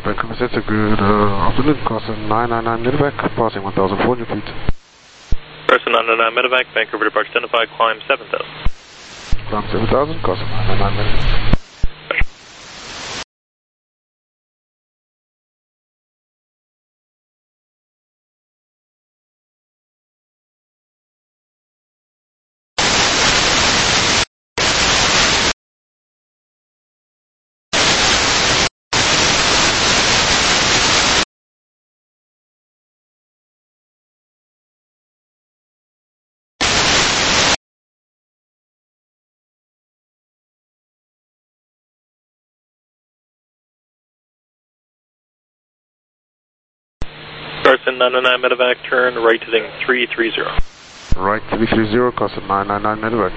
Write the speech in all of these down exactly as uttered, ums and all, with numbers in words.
Vancouver Center, good uh, afternoon, crossing nine nine nine Medevac, passing one thousand four hundred feet. Person nine nine nine Medevac, Vancouver departure identified, climb seven thousand. Climb seven thousand, crossing nine nine nine Medevac. Person nine nine nine Medevac, turn right heading three three zero. Right three three zero, crossing nine nine nine Medevac.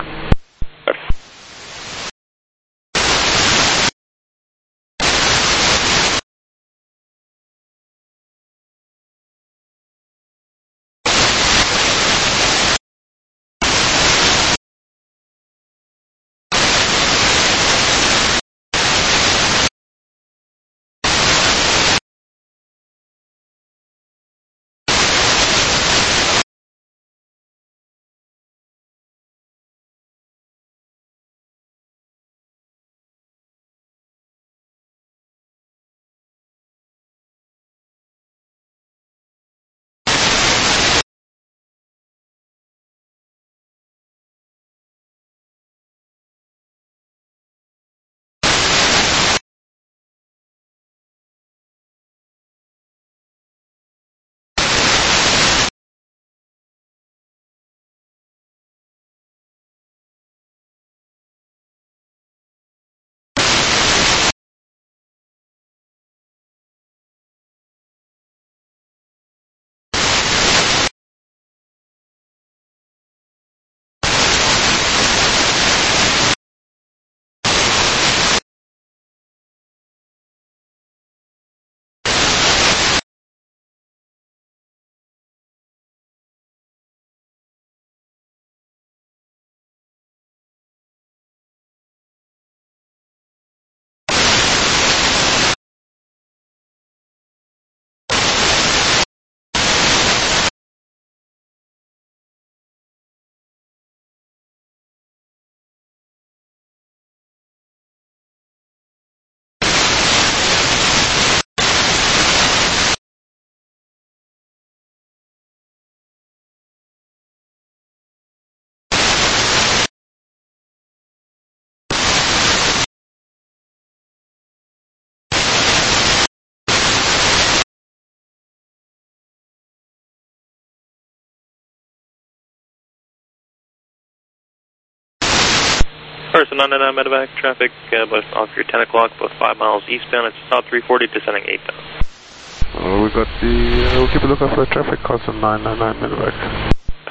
Person nine nine nine Medevac, traffic uh, both off your ten o'clock, both five miles eastbound, it's south three forty, descending eight thousand. Uh, we got the, uh, we'll keep a lookout for the traffic, crossing nine nine nine Medevac.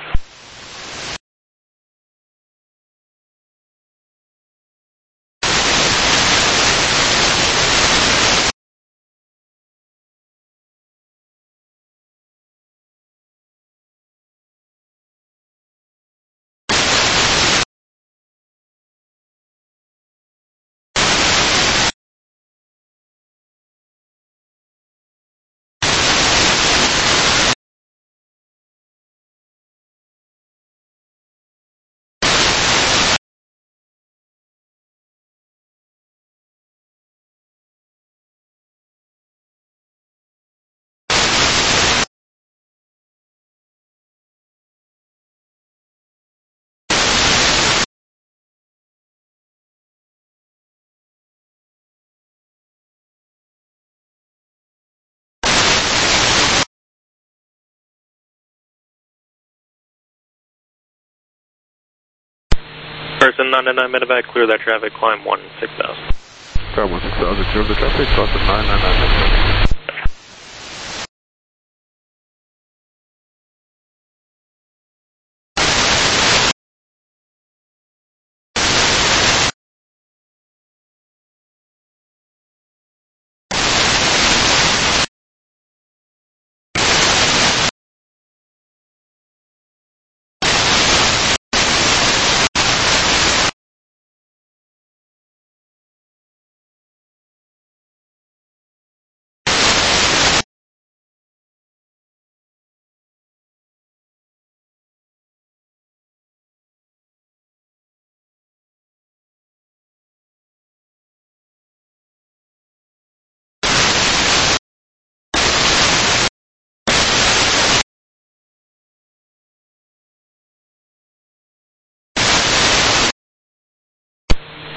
Person nine nine nine Medevac, clear that traffic, climb one six thousand. Climb one six thousand, clear the traffic, crossing nine nine nine Medevac.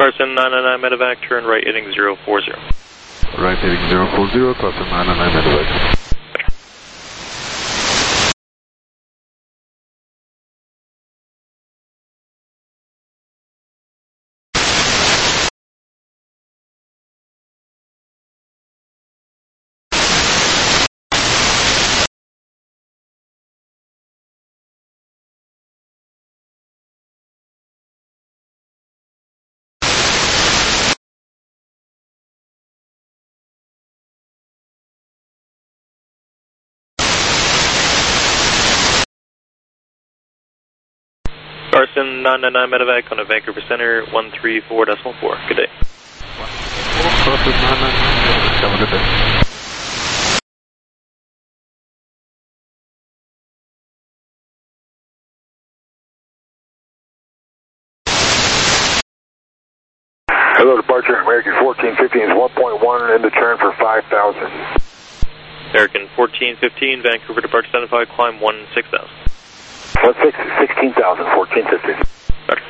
Carson nine nine nine medevac, turn right heading zero four zero. Right heading zero four zero, Carson nine nine nine medevac. Carson nine nine nine medevac on a Vancouver Center one three four decimal four. Good day. Carson nine nine nine medevac, have a good day. Hello, departure, American fourteen fifteen is one point one in the turn for five thousand. American fourteen fifteen, Vancouver departure identified, climb one six thousand. one six, sixteen thousand, fourteen fifteen. Roger.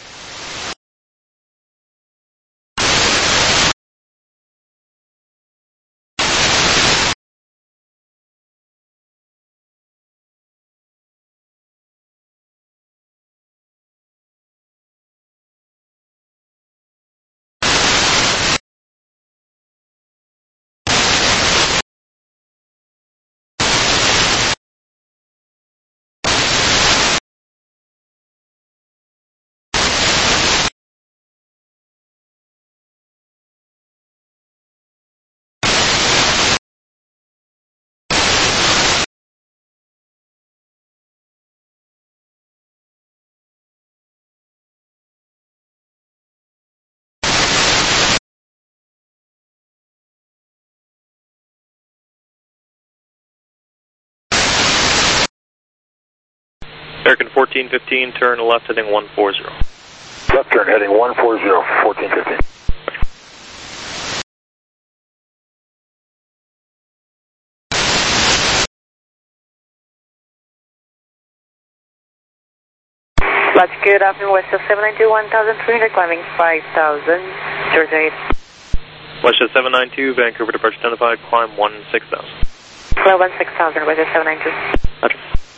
American fourteen fifteen, turn left heading one four zero. Left turn heading one four zero, fourteen fifteen. Lodge, good afternoon, West seven nine two, one thousand three hundred, climbing five thousand, Georgia eight. West seven nine two, Vancouver departure identified, climb one six thousand. Climb one six thousand, West seven nine two. Roger.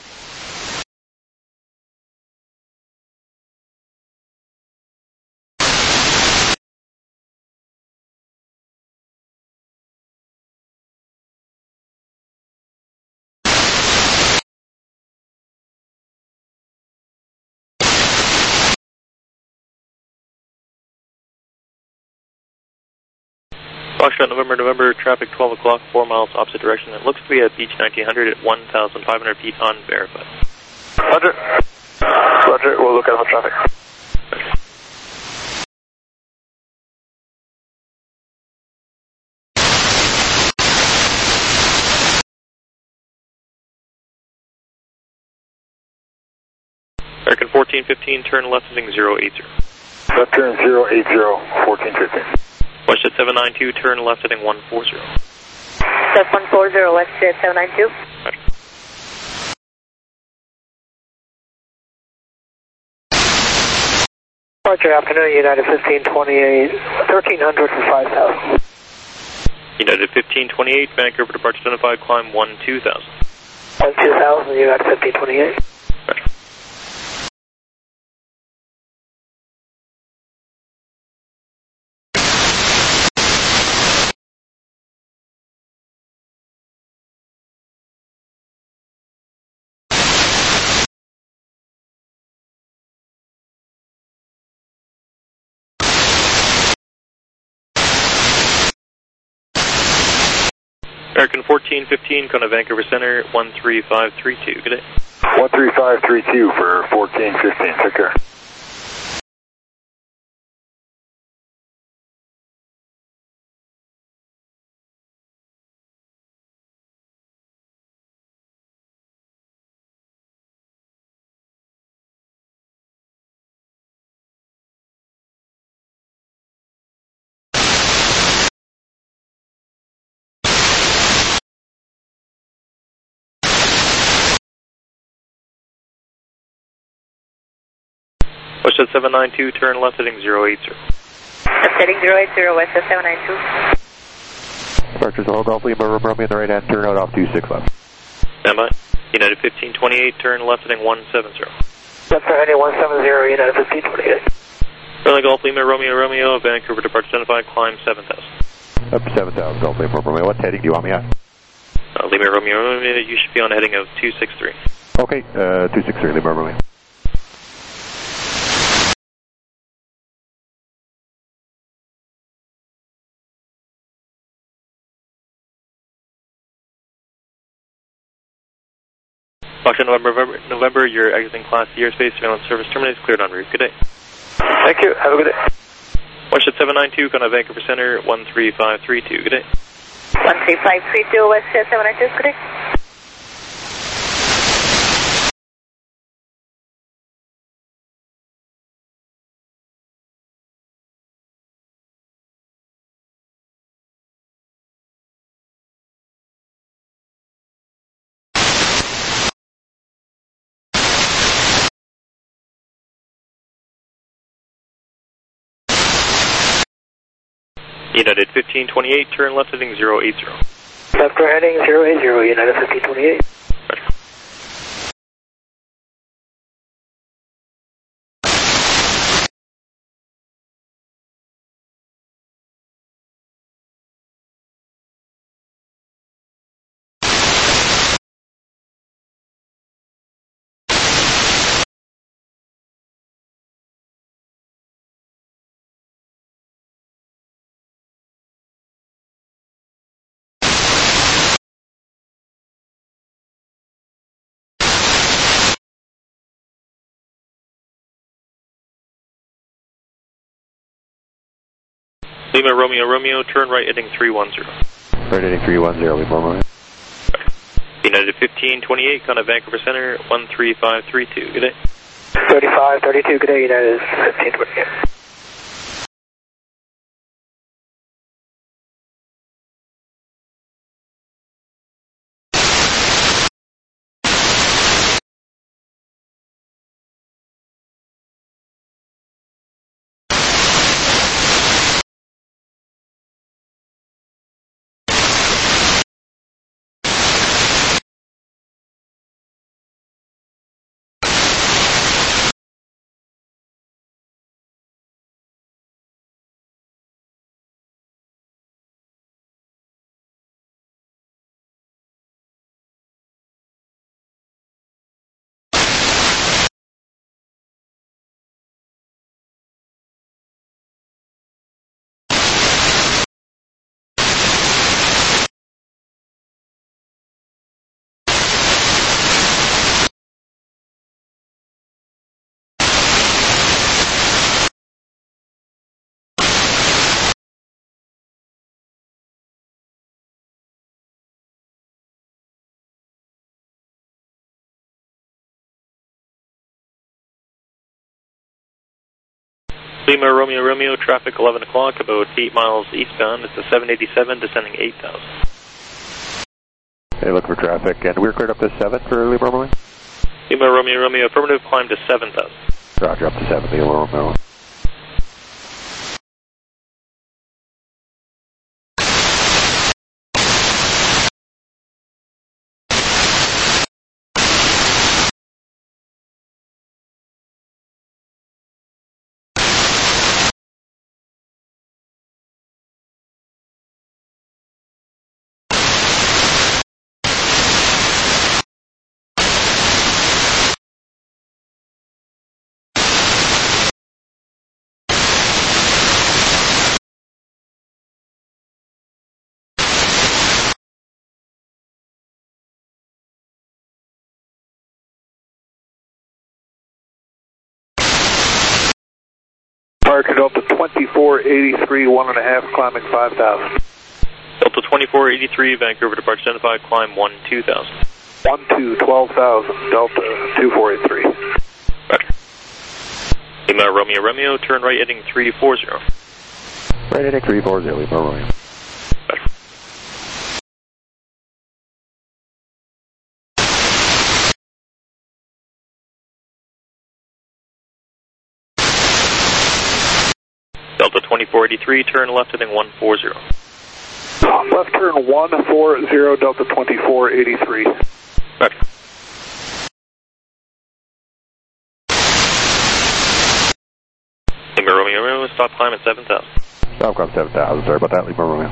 Foxtrot November, November, traffic twelve o'clock, four miles opposite direction. It looks to be at Beach nineteen hundred at one thousand five hundred feet unverified. Roger. Roger, we'll look out for traffic. American fourteen fifteen, turn left heading zero eight zero. Left turn zero eight zero, fourteen fifteen. Westjet seven nine two, turn left heading one four zero. That's one four zero, Westjet seven nine two. Roger. Departure afternoon, United fifteen twenty-eight, thirteen hundred for five thousand. United fifteen twenty-eight, Vancouver departure identified, climb one two thousand. one two thousand, United fifteen twenty-eight. Roger. American fourteen fifteen, Kona Vancouver Center, one three five three two. Good day. one three five three two for fourteen fifteen. Take care. Westjet seven nine two, turn left heading zero eight zero. Setting zero eight zero, West seven nine two. Departure Solo Golf Lima, room Romeo in the right hand, turn out off two six left. Stand by. United fifteen twenty-eight, turn left heading one seven zero. Left for heading one seven zero, United fifteen twenty-eight. Charlie Golf Lima, Romeo, Romeo, Vancouver departure identified, climb seven thousand. Up seven thousand, Golf Lima, Romeo. What heading do you want me at? Uh, Lima, Romeo, Romeo, you should be on a heading of two six three. Okay, uh, two six three, Lima, Romeo. Foxtrot November, November, November, you're exiting Class C airspace, surveillance service terminates, cleared en route. Good day. Thank you, have a good day. Westjet seven nine two, Gunna Vancouver Center, one three five three two. Good day. one three five three two, Westjet seven nine two, good day. United fifteen twenty-eight, turn left heading zero eight zero. Left for heading zero eight zero, United fifteen twenty-eight. Lima, Romeo, Romeo, turn right heading three one zero. Right heading three one zero, Lima, Romeo. United fifteen twenty-eight, Gunna Vancouver Center, one three five three two. Good day. thirty-five thirty-two, good day, United fifteen twenty-eight. Lima, Romeo, Romeo, traffic eleven o'clock, about eight miles eastbound. It's a seven eighty-seven, descending eight thousand. Hey, look for traffic, and we're cleared up to seven for Lima, Romeo. Lima, Romeo, Romeo, affirmative, climb to seven thousand. Roger, up to seven, Lima, Romeo. Departure Delta twenty-four eighty-three, one and a half, climbing five thousand. Delta twenty-four eighty-three, Vancouver departure identified, climb one two thousand. one two, twelve thousand, Delta two four eight three. Roger. Lima, Romeo, Romeo, turn right heading three four zero. Right heading three four zero, Lima, Romeo. Roger. Delta twenty-four twenty-four eighty-three, turn left heading one four zero. Left turn one four zero, Delta twenty-four eighty-three. Roger. Lima Romeo Romeo, stop climb at seven thousand. Stop climb seven thousand, sorry about that, Lima Romeo.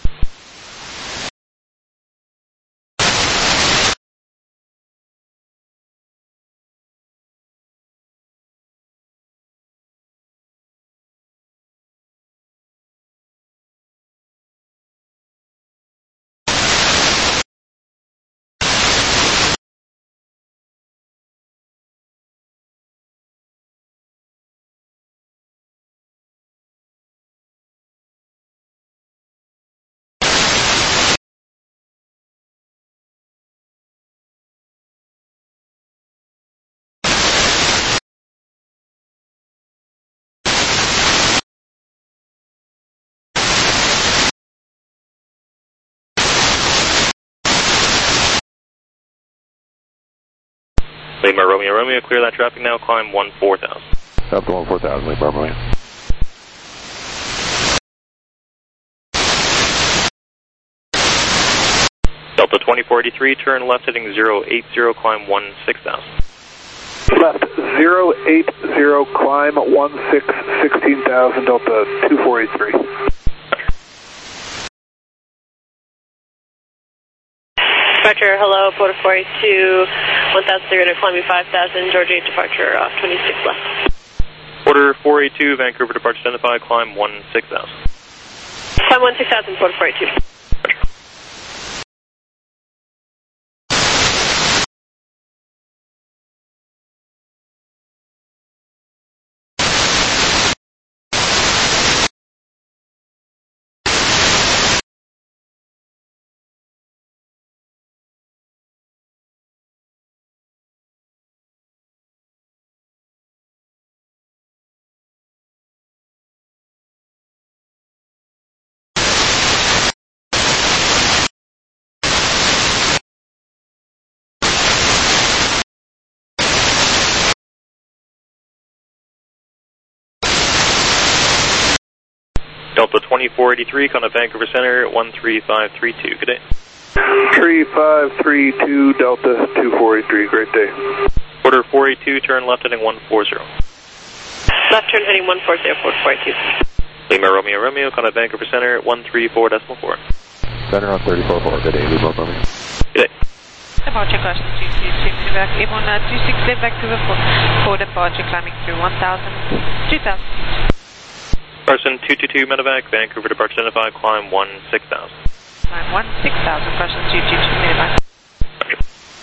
Lima Romeo Romeo, clear that traffic now, climb one four thousand. Up to one four thousand, Lima Romeo. Delta twenty-four eighty-three, turn left heading zero eight zero, climb one six thousand. Left zero eight zero, climb one six, sixteen thousand, Delta two four eight three. Departure, hello, Porter four eight two, one thousand three hundred, climbing five thousand, Georgia eight departure, off twenty-six left. Porter four eight two, Vancouver departure identified, climb one six thousand. Climb one six thousand, Porter four eight two. Delta twenty-four eighty-three, contact Vancouver Center, one three five three two, good day. three five three two, Delta two four eight three, great day. Porter four eight two, turn left heading one four zero. Left turn heading one four zero, Porter four eight two. Lima Romeo Romeo, contact Vancouver Center, one three four decimal four. Center on thirty-four four, good day, Lima Romeo. Good day. Departure caution two two two, Quebec, Avon uh, two six eight, Vancouver for, for departure climbing through one thousand, two thousand. Carson two two two, Medevac, Vancouver departure identified, climb one six thousand. Climb one six thousand, Carson two two two, Medevac. Roger.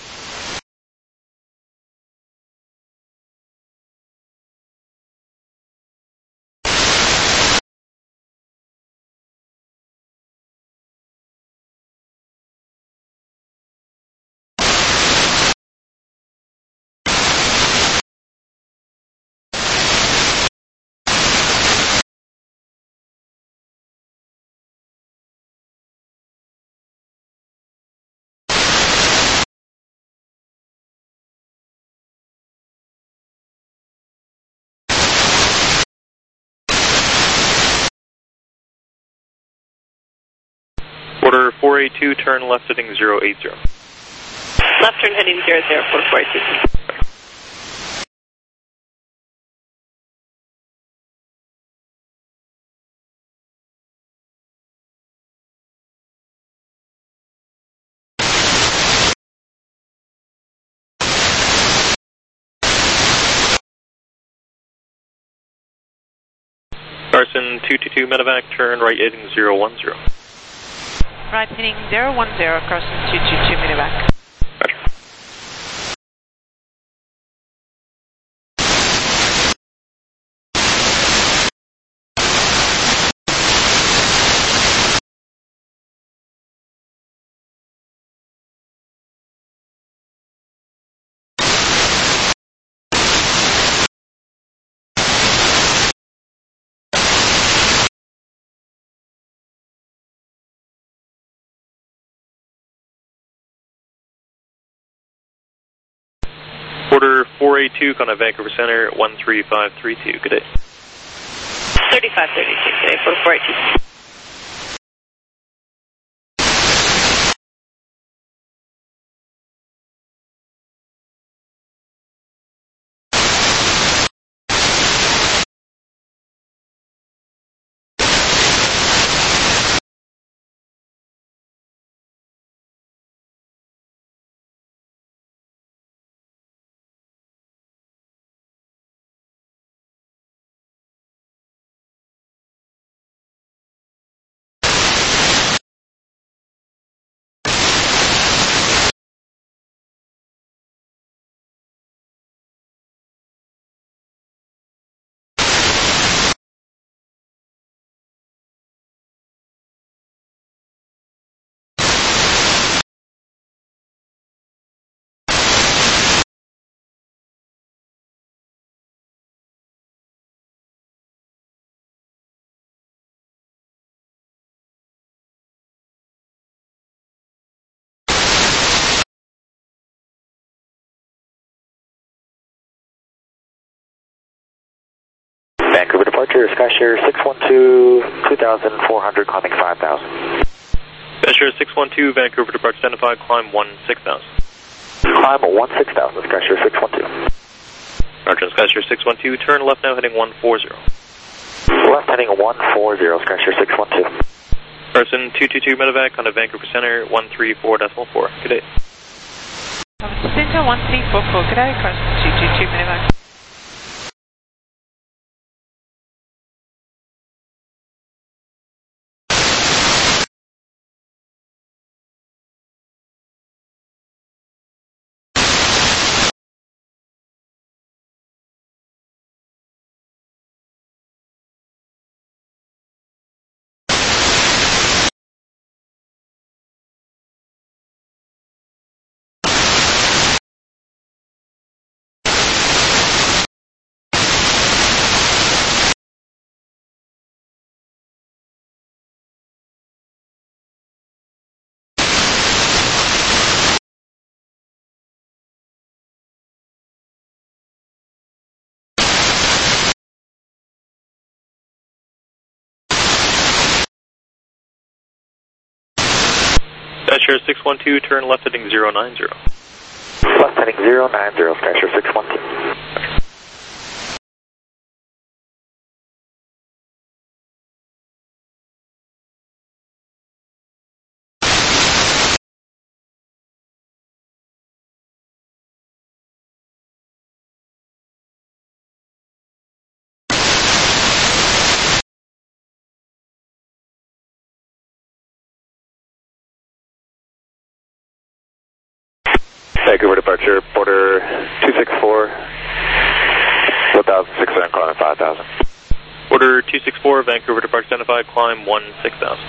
Porter four eight two, turn left heading zero eight zero. Left turn heading zero zero, Porter four eight two. Carson two two two, Medevac, turn right heading zero one zero. Right heading zero one zero, Carson two two two, Medevac. Roger. Porter four eight two, contact Vancouver Center, one three five three two, good day. thirty-five thirty-six, good day, four four eight two. Vancouver departure, Skyshare six one two, two thousand four hundred, climbing five thousand. Skyshare six one two, Vancouver departure identified, climb one six thousand. Climb one six thousand, Skyshare six one two. Roger, Skyshare six one two, turn left now heading one four zero. Left heading one four zero, Skyshare six one two. Person two two two medevac on to Vancouver Center, one three four decimal four. Good day. Center one three four four, good day, Carson two two two medevac. Skyshare six one two, turn left heading zero nine zero. Left heading zero nine zero, Skyshare six one two. Vancouver departure, border two six four, one thousand six hundred, climbing five thousand. Order two six four, Vancouver departure identified, climb one six thousand.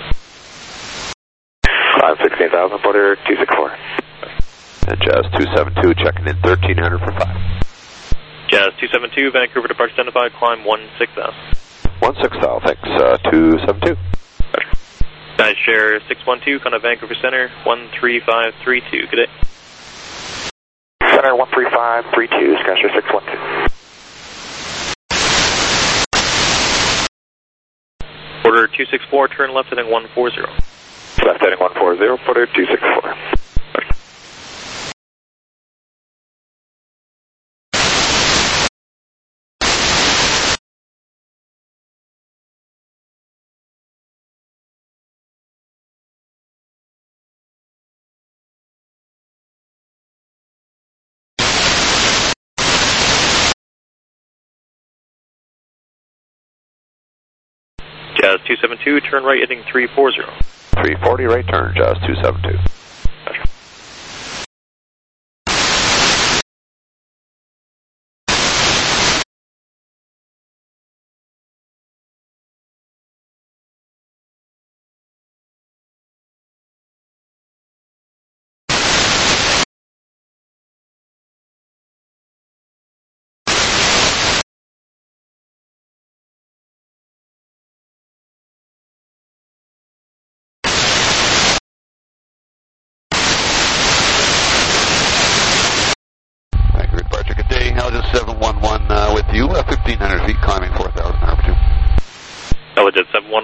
Climb sixteen thousand, border two six four. And Jazz two seven two, checking in thirteen hundred for five. Jazz two seven two, Vancouver departure identified, climb one six thousand. one six thousand, thanks, uh, two seven two. Skyshare six one two, kind of Vancouver Center, one three five three two, good day. Center one three five three two, Skyshare six one two. Order two six four, turn left heading one four zero. Left heading one four zero, border two six four. Jazz two seven two, turn right heading three four zero. three forty, right turn, Jazz two seven two.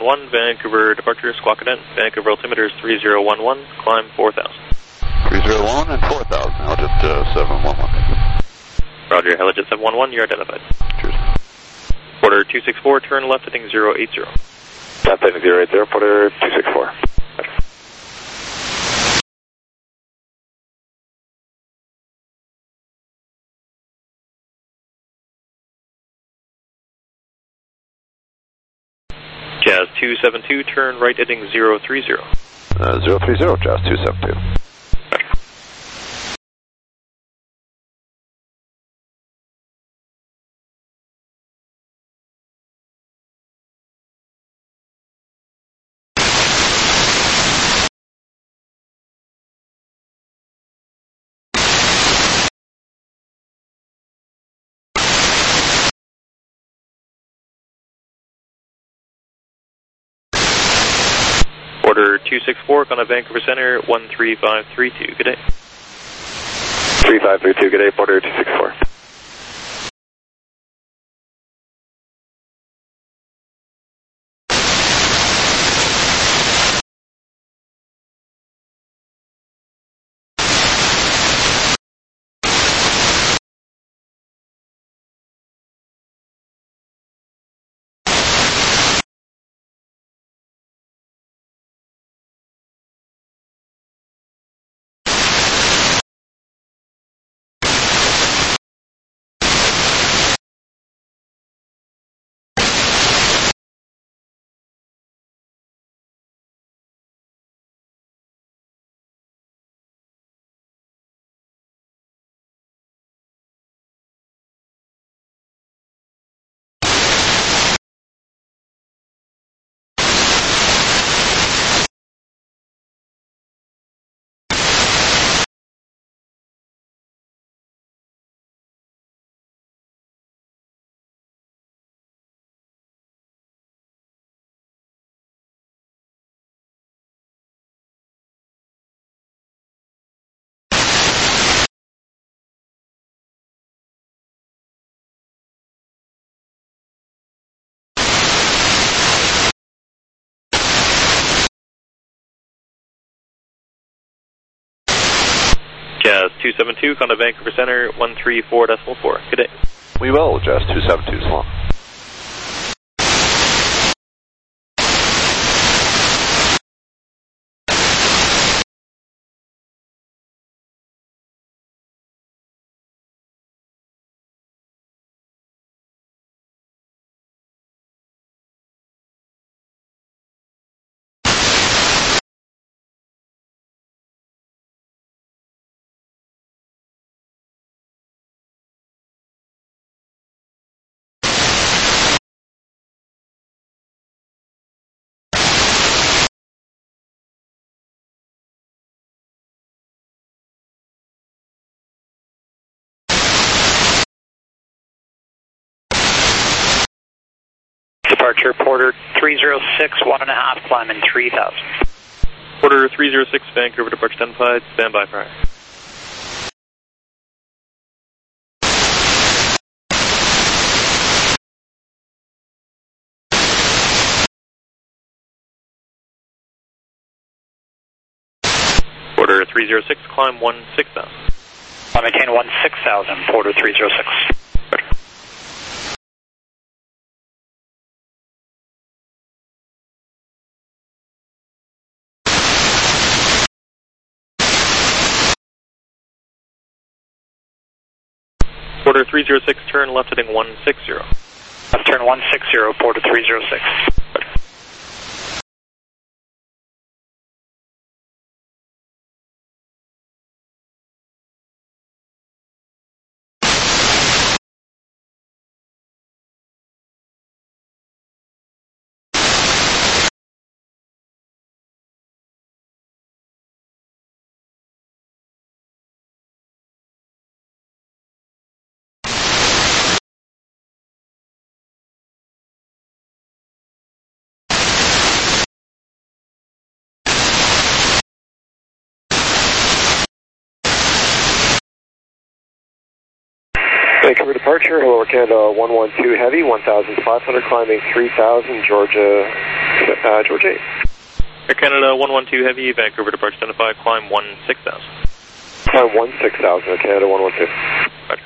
one, Vancouver departure, squawk cadet. Vancouver altimeter is three zero one one, climb four thousand. three zero one and four thousand, Helijet uh, seven one one. Roger, Helijet seven one one, you're identified. Cheers. Porter two six four, turn left heading zero eight zero. Left heading zero eight zero, Porter two six four. Jazz two seven two, turn right heading zero three zero. Uh, zero three zero, Jazz two seven two. Order two six four, on a Vancouver Center, one three five three two, good day. three five three two, good day, Porter two six four. Jazz two seven two, on a Vancouver Center, one three four decimal four, good day. We will, Jazz two seven two, so long. Departure, Porter three zero six, one and a half, climbing three thousand. Porter three zero six, Vancouver departure identified, stand by prior. Porter three zero six, climb one six thousand. I maintain one six thousand, Porter three zero six. Roger. Porter three zero six, turn left heading one six zero. Left turn one six zero, Porter three zero six. Roger. Vancouver departure, hello, Canada one one two Heavy, one thousand five hundred, climbing three thousand, Georgia Uh, George eight. Air Canada one one two Heavy, Vancouver departure identified, climb one six thousand. Climb one six thousand, Air Canada one one two. Roger.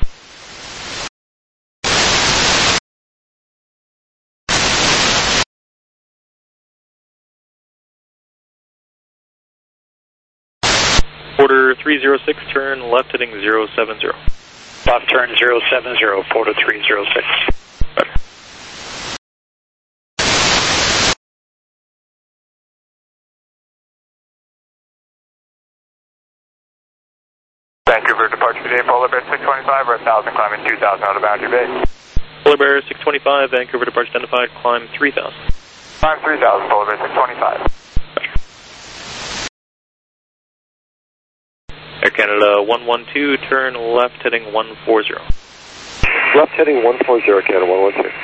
Porter three zero six, turn left heading zero seven zero. Left turn zero seven zero, Porter three zero six. Roger. Vancouver departure today, Polar Bear six twenty-five or one thousand, climbing two thousand out of Boundary Bay. Polar Bear six twenty-five, Vancouver departure identified, climb three thousand. Climb three thousand, Polar Bear six twenty-five. Air Canada one one two, turn left heading one four zero. Left heading one four zero, Canada one one two.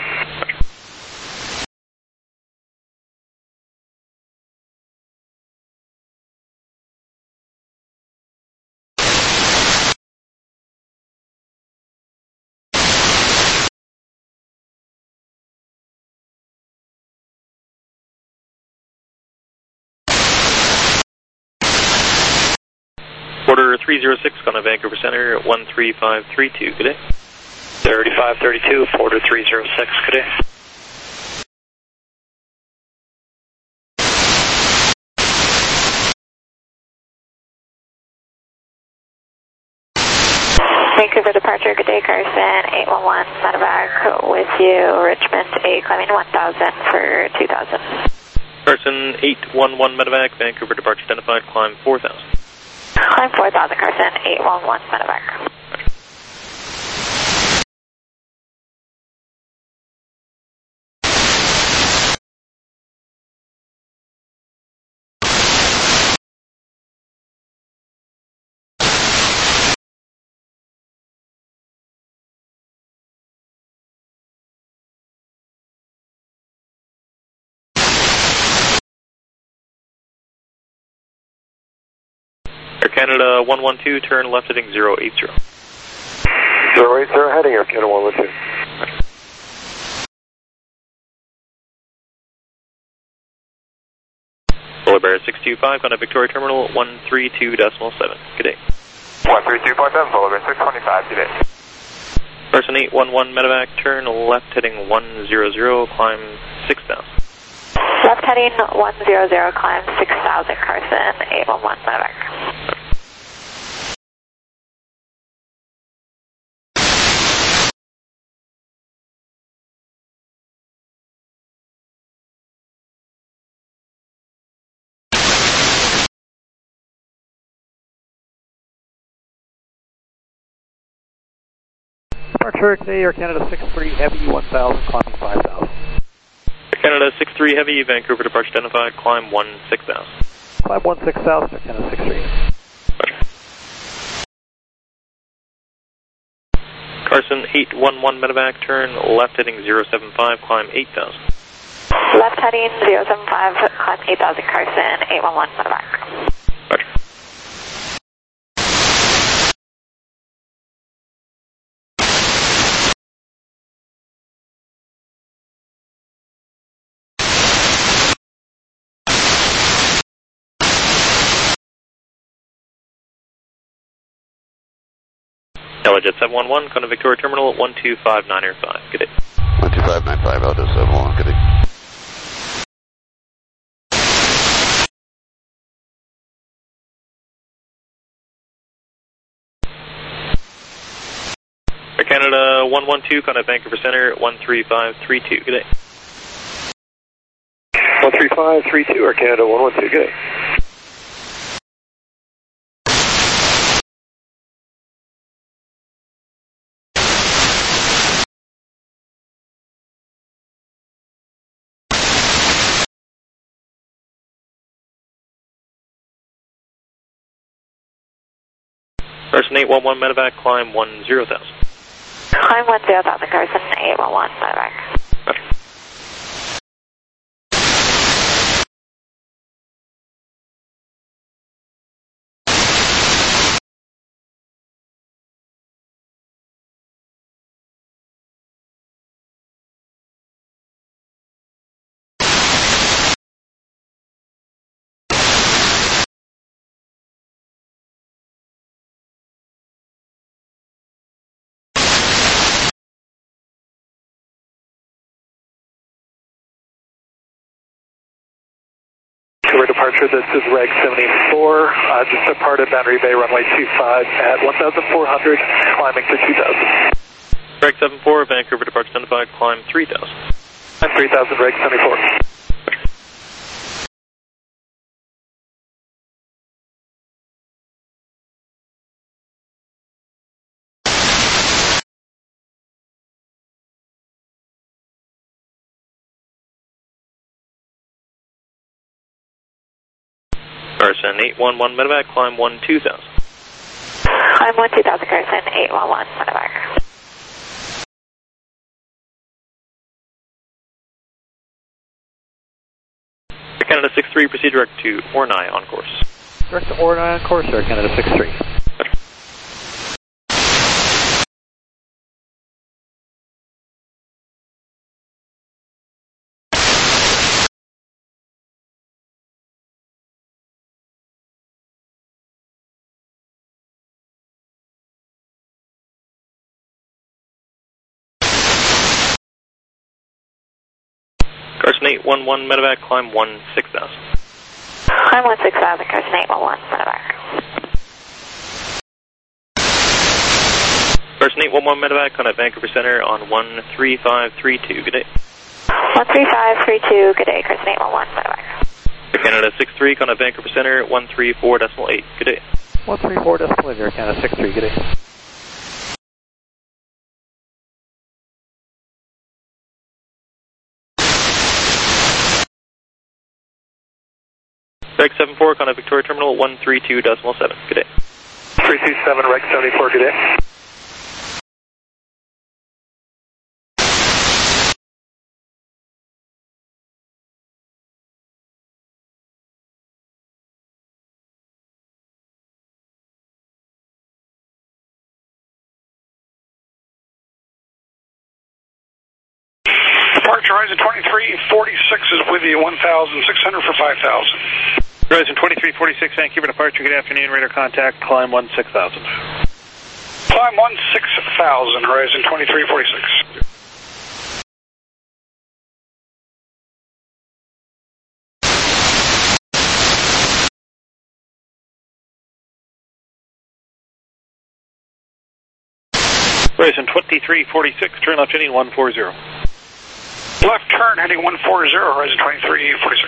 Porter three zero six, gone to Vancouver Center, one three five three two, good day. thirty-five thirty-two, Porter three zero six, good day. Vancouver departure, good day, Carson, eight one one, medevac with you, Richmond eight, climbing one thousand for two thousand. Carson eight one one, medevac, Vancouver departure identified, climb four thousand. Climb four thousand, Carson, eight one one, medevac. Air Canada one one two, turn left heading zero eight zero. zero eight zero, heading Air Canada one one two. Polar Bear six two five, gone to Victoria Terminal one three two decimal seven, good day. one three two point seven, Polar Bear six twenty-five, good day. Carson eight one one, medevac, turn left heading one zero zero, climb six thousand. Left heading one zero zero, climb six thousand, Carson, eight one one, medevac. Departure today, Air Canada six three Heavy, one thousand, climbing five thousand. Air Canada six three Heavy, Vancouver departure identified, climb one six thousand. Climb one six thousand, Air Canada six three. Roger. Carson eight one one, medevac, turn left heading zero seven five, climb eight thousand. Left heading zero seven five, climb eight thousand, Carson, eight one one, medevac. Roger. Jet seven one one, come to Victoria Terminal one two five nine five. Good day. one two five nine five, Aldo seven one, good day. Air Canada one one two, come to Vancouver Center one three five three two. Good day. one three five three two, Air Canada one one two, good day. Carson eight one one, medevac, climb one zero thousand. Climb one zero thousand, Carson, eight one one, medevac. Roger. departure. This is Reg seventy-four. Uh, just departed Battery Bay runway two five at one thousand four hundred, climbing to two thousand. Reg seven four, Vancouver departure identified, climb three thousand. I'm three thousand, Reg seventy-four. Carson eight one one medevac, climb one two thousand. Climb one two thousand, Carson eight one one medevac. Canada six three, proceed direct to Ornai on course. Direct to Ornai on course, Air Canada six three. Carson eight one one medevac, climb one six thousand. Climb one six thousand, Carson eight one one medevac. Carson eight one one medevac, contact Vancouver Center on one three five three two. Good day. one three five three two, good day, Carson eight one one medevac. Air Canada six three, contact Vancouver Center one three four decimal eight. Good day. one three four decimal eight, Air Canada six three. Good day. Reg seven four, contact Victoria Terminal one three two decimal seven. Good day. three two seven, Reg seventy-four, good day. Departure Horizon twenty-three forty-six is with you, one thousand six hundred for five thousand. Horizon twenty-three forty-six, Vancouver departure, good afternoon, radar contact, climb one six thousand. Climb one six thousand, Horizon twenty-three forty-six. Horizon twenty-three forty-six, turn left heading one four zero. Left turn heading one four zero, Horizon twenty-three forty-six.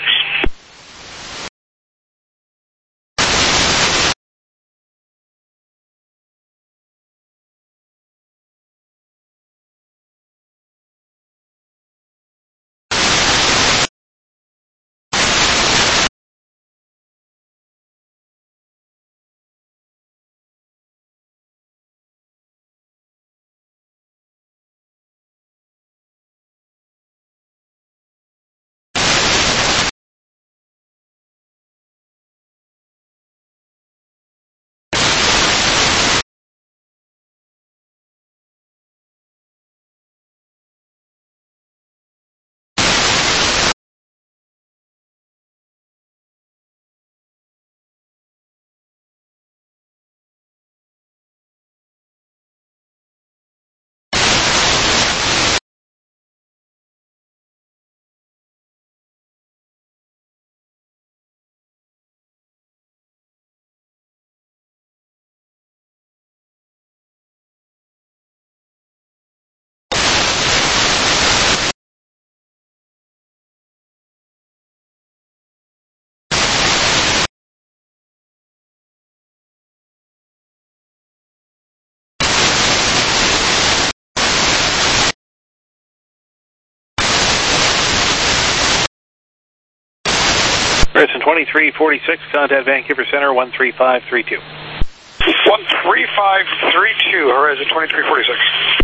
Horizon twenty-three forty-six, contact Vancouver Center one three five three two. one three five three two, Horizon twenty-three forty-six.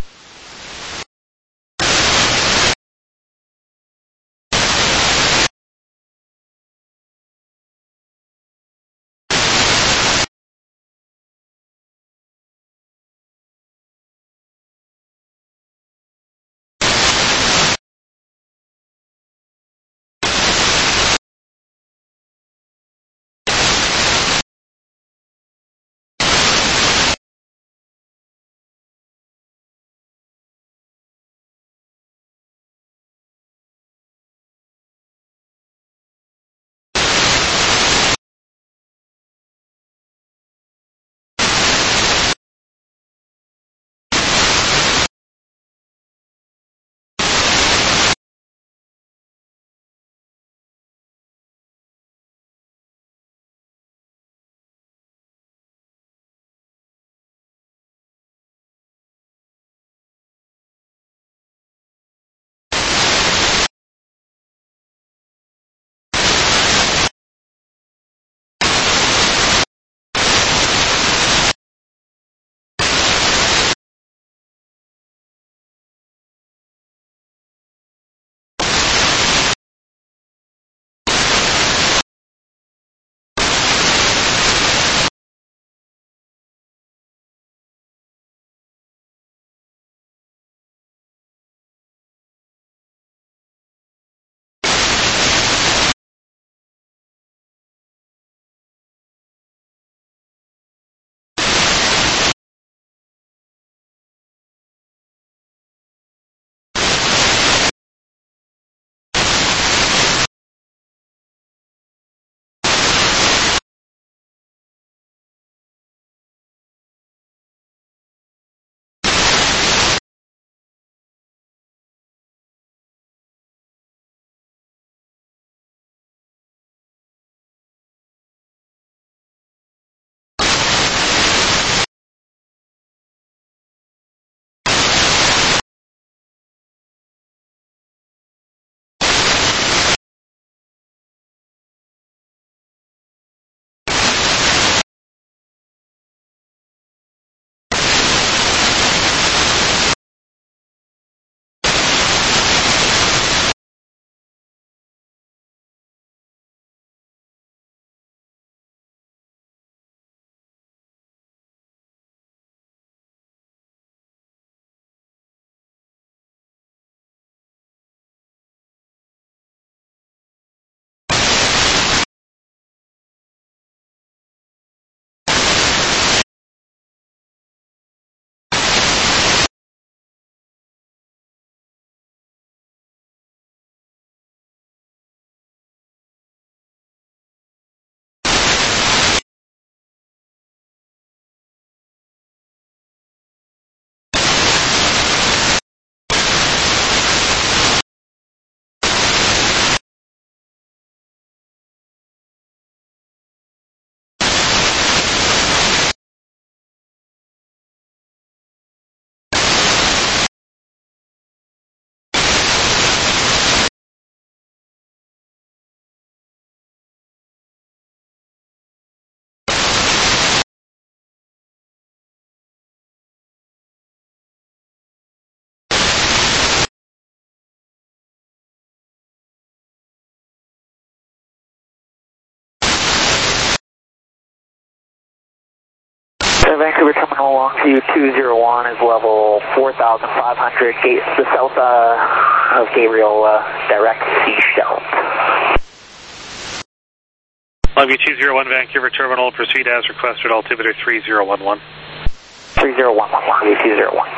Vancouver Terminal Longview two zero one is level four thousand five hundred, gate the south uh, of Gabriel, uh, direct sea shelf. Longview two zero one, Vancouver Terminal, proceed as requested, altimeter three zero one one. three zero one one, Longview two zero one.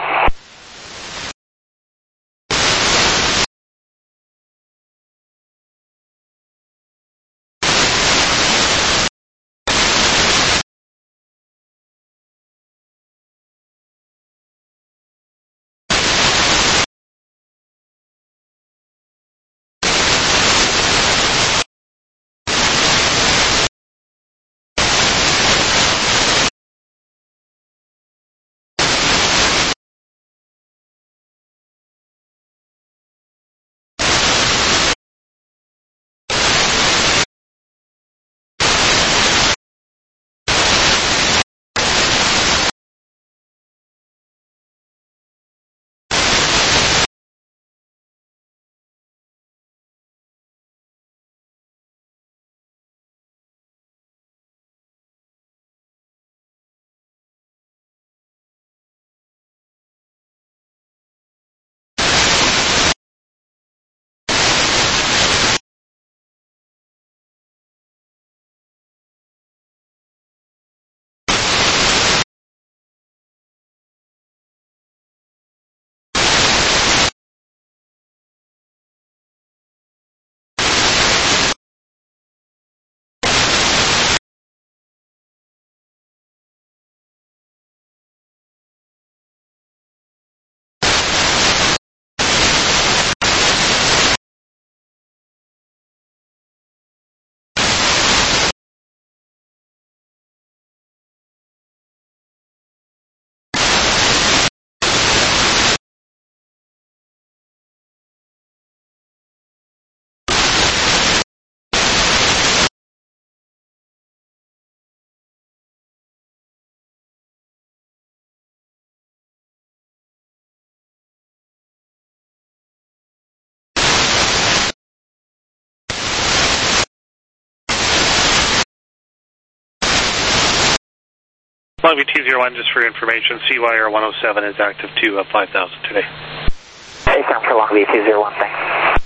Longview two zero one, just for your information, C Y R one oh seven is active to uh, five thousand today. Hey, time for Longview two zero one, thanks.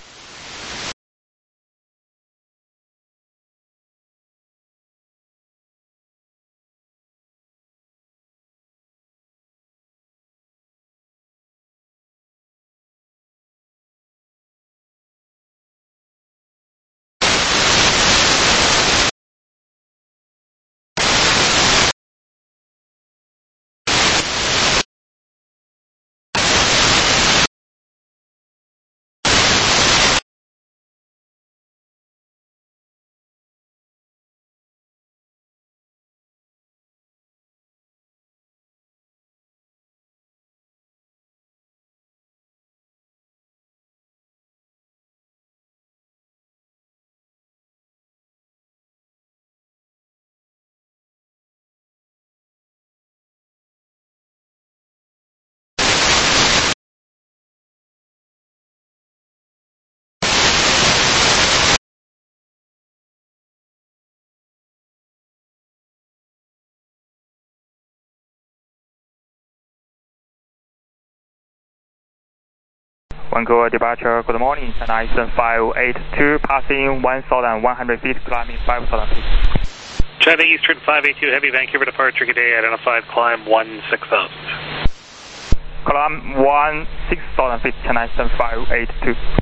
Vancouver departure, good morning, Tyson five eight two, passing one thousand one hundred feet, climbing five thousand feet. China Eastern five eight two, heavy Vancouver departure today, identified climb one six thousand. Climb one six thousand feet, Tyson five eight two.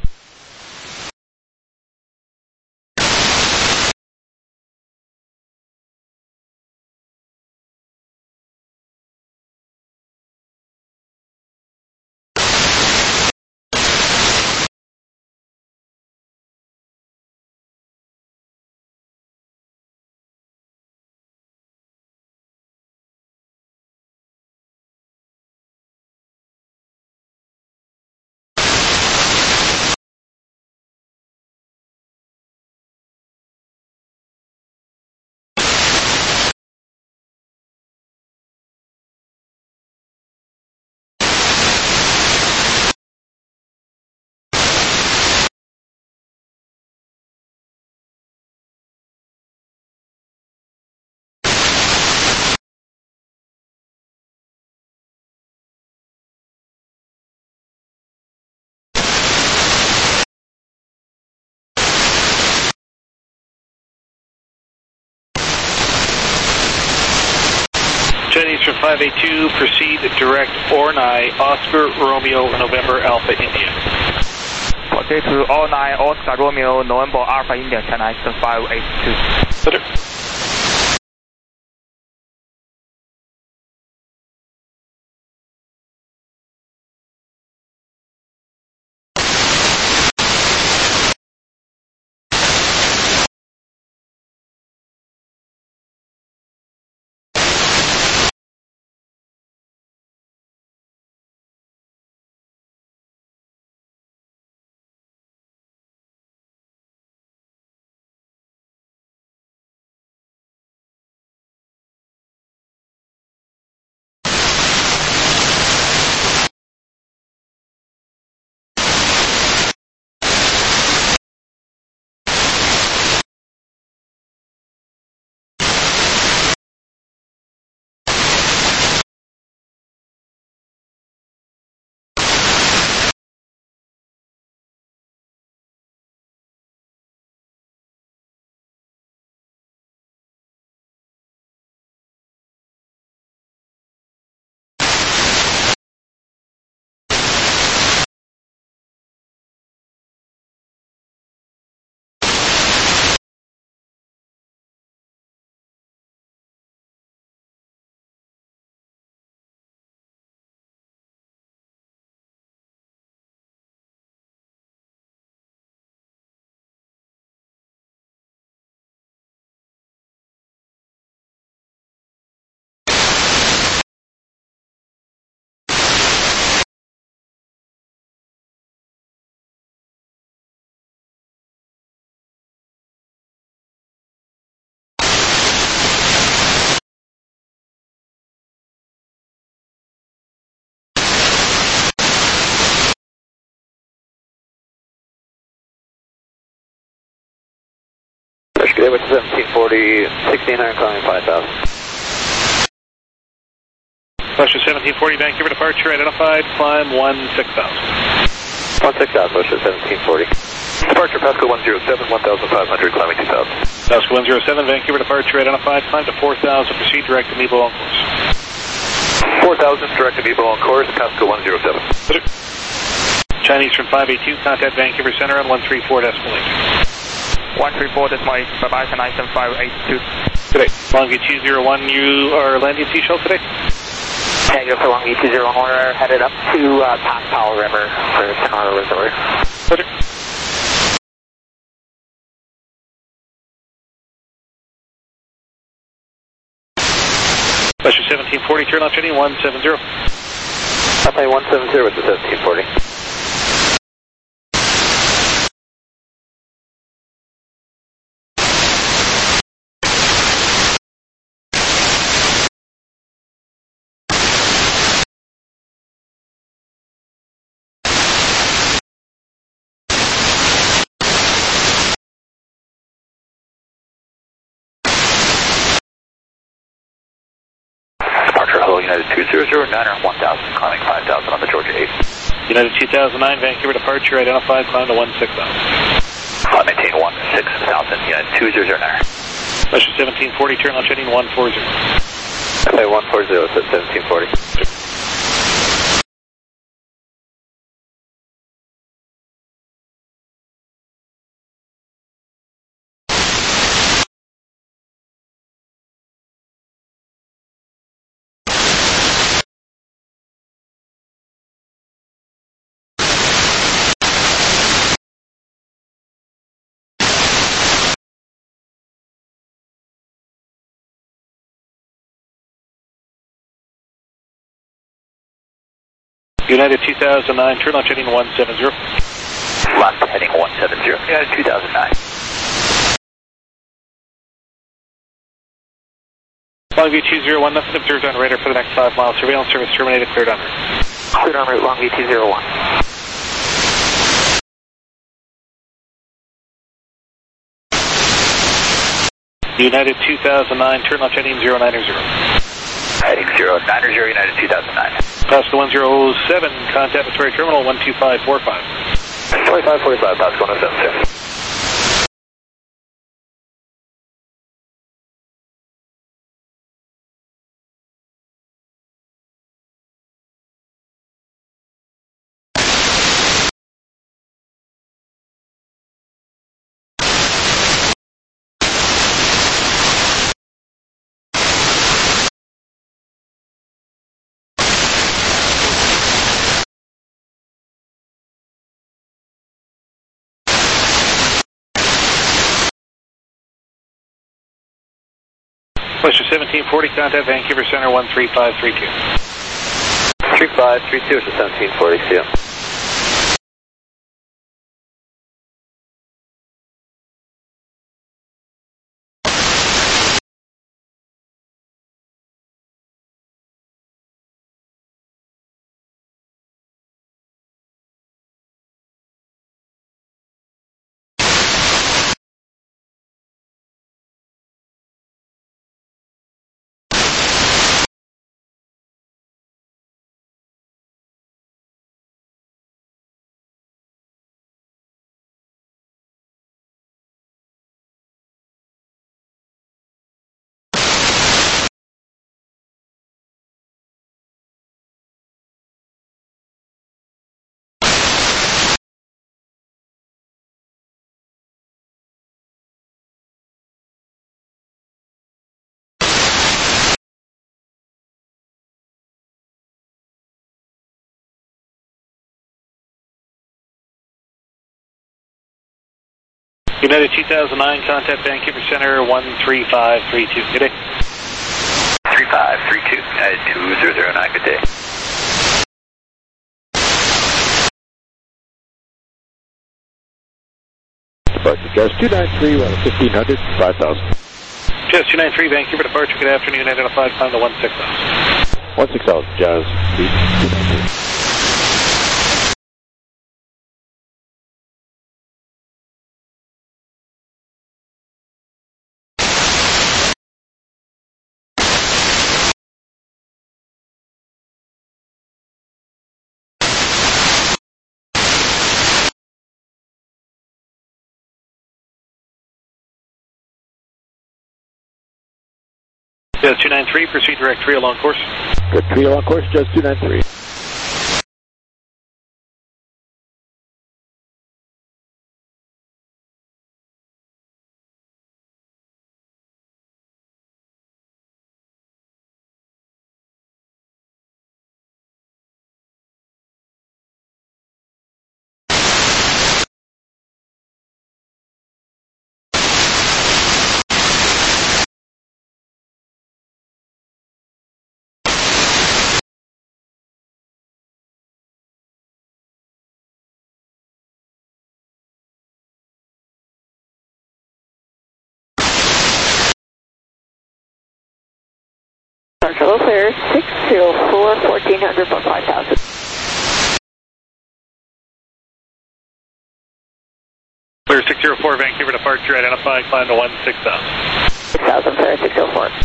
Chinese from five eight two, proceed direct Ornai, Oscar, Romeo, November, Alpha, India. Proceed to Ornai, Oscar, Romeo, November, Alpha, India, China Eastern five eight two. Roger. Good day, with seventeen forty, sixteen hundred, climbing five thousand. Motion seventeen forty, Vancouver departure, identified, climb one six thousand. one six thousand, motion seventeen forty. Departure, Pasco one zero seven, one thousand five hundred, climbing two thousand. Pasco one zero seven, Vancouver departure, identified, climb to four thousand, proceed direct to Nebo on course. four thousand, direct to Nebo on course, Pasco one zero seven. Roger. Chinese from five eight two, contact Vancouver Center on one three four decimal eight. one three four decimal eight, bye-bye, China Eastern five eight two. Today, Longview two zero one, you are landing Seashell today? Negative for Longview two zero one, we're headed up to uh, past Powell River for Sonora Resort. Roger. Pressure seventeen forty, turn off heading one seven zero. I'll play one seven zero with the seventeen forty. United two zero zero, niner one thousand, climbing five thousand on the Georgia eight. United two thousand nine, Vancouver departure, identified, climb to one six thousand. Climb maintain one six thousand, United two zero zero, niner. Pressure seventeen forty, turn left heading one four zero. Okay, one four zero, so seventeen forty. United two thousand nine, turn left heading one seven zero. Left heading one seven zero, United two thousand nine. Longview two zero one, nothing observed on radar for the next five miles. Surveillance service terminated, cleared en route. Cleared en route, Longview two zero one. United two thousand nine, turn left heading zero nine zero. Heading zero nine zero, United two thousand nine. Pasco one zero seven, contact Victoria Terminal one two five four five. twenty-five forty-five, Pasco one seven zero. Western seventeen forty, contact Vancouver Center one three five three two. three five three two, it's seventeen forty, see ya. United two thousand nine, contact Vancouver Center one three five three two. Good day. three five three two, United two zero zero nine, good day. Departure, Jazz two nine three, we're at fifteen hundred, five thousand. Jazz two nine three, Vancouver departure, good afternoon, identified, climb to one six thousand. one six thousand, Jazz two nine three. Jazz two nine three, proceed direct three along course. Direct three along course, Jazz two nine three. Hello, clear six zero four, fourteen hundred for five thousand. Clear six zero four, Vancouver departure, identified, climb to one six thousand. six thousand, clear six zero four.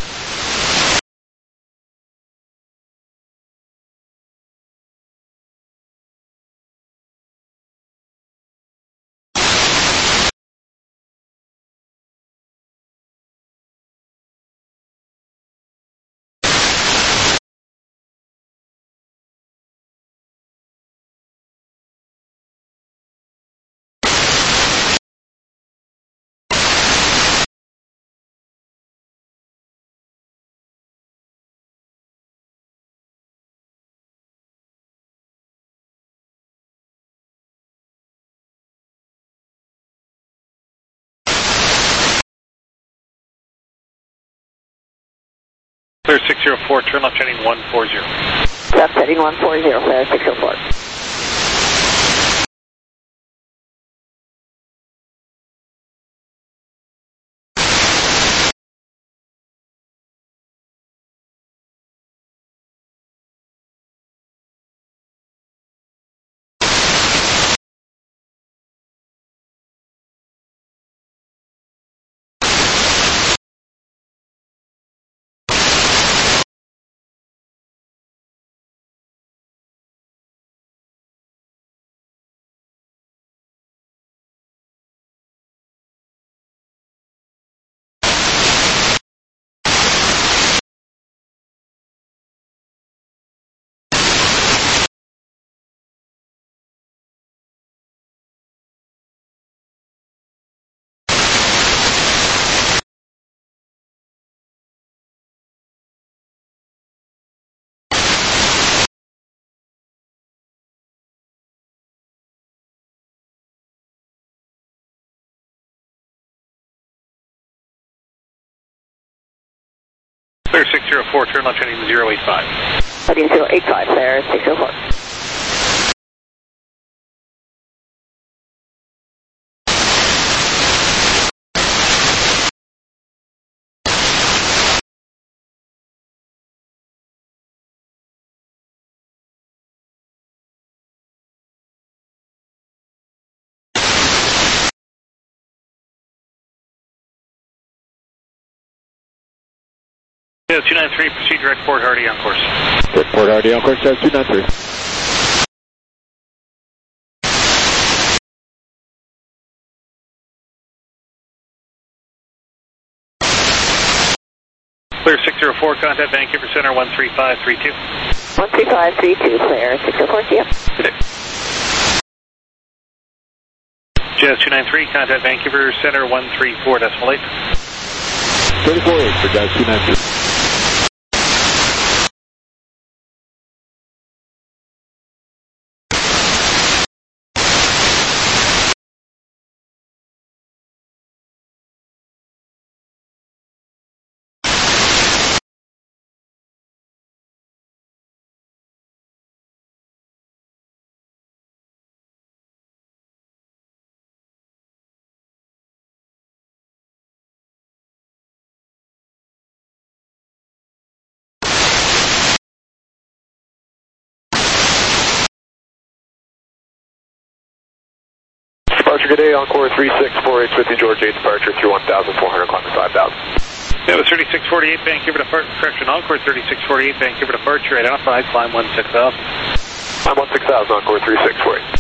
Clear six zero four, turn left heading one four zero. Left heading one four zero, clear six zero four. Clear six zero four, turn left heading zero eight five. Heading zero eight five, clear six zero four. Jazz two nine three, proceed direct Port Hardy on course. Direct Port Hardy on course, Jazz two nine three. Clear six zero four, contact Vancouver Center one three five three two. one three five three two, clear six zero four, see ya. Good day. Jazz two nine three, contact Vancouver Center one three four decimal eight. thirty-four eight for Jazz two nine three. Departure, good day, Encore three six four eight, with you, George eight, departure through one thousand four hundred, climbing five thousand. That was thirty-six forty-eight, Vancouver departure, correction, Encore thirty-six forty-eight, Vancouver departure, identified, climb one six thousand. Climb one six thousand, Encore three six four eight.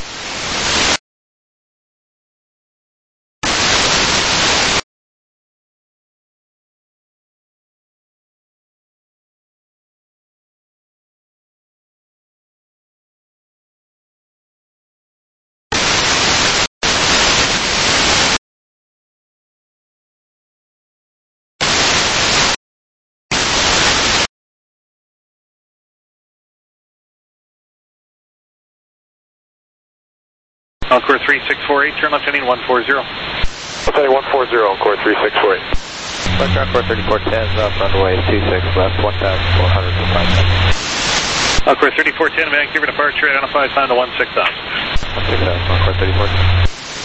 Encore three six four eight, turn left heading one four zero. Left heading one four zero, Encore three six four eight. Left Encore thirty-four ten, up runway two six, left one thousand four hundred for five seconds. Encore thirty-four ten, Vancouver departure, identified, climb to one six thousand. one six thousand, Encore thirty-four ten.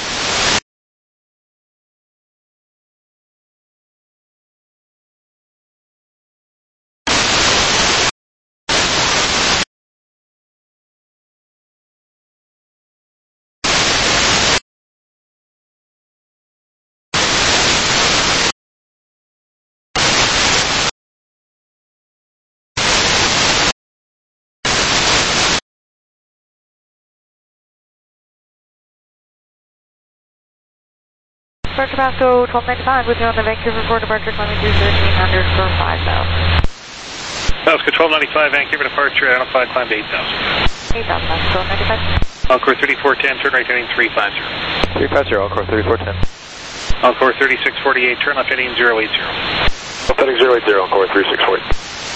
Departure Tabasco twelve ninety-five with you on the Vancouver for departure climbing through thirteen hundred for five thousand. Tabasco twelve ninety-five, Vancouver departure, identified, climb to eight thousand. eight thousand, that's twelve ninety-five. Encore thirty-four ten, turn right heading three five zero. three five zero, Encore thirty-four ten. Encore thirty-six forty-eight, turn left heading zero eight zero. Left heading zero eight zero, Encore three six four eight.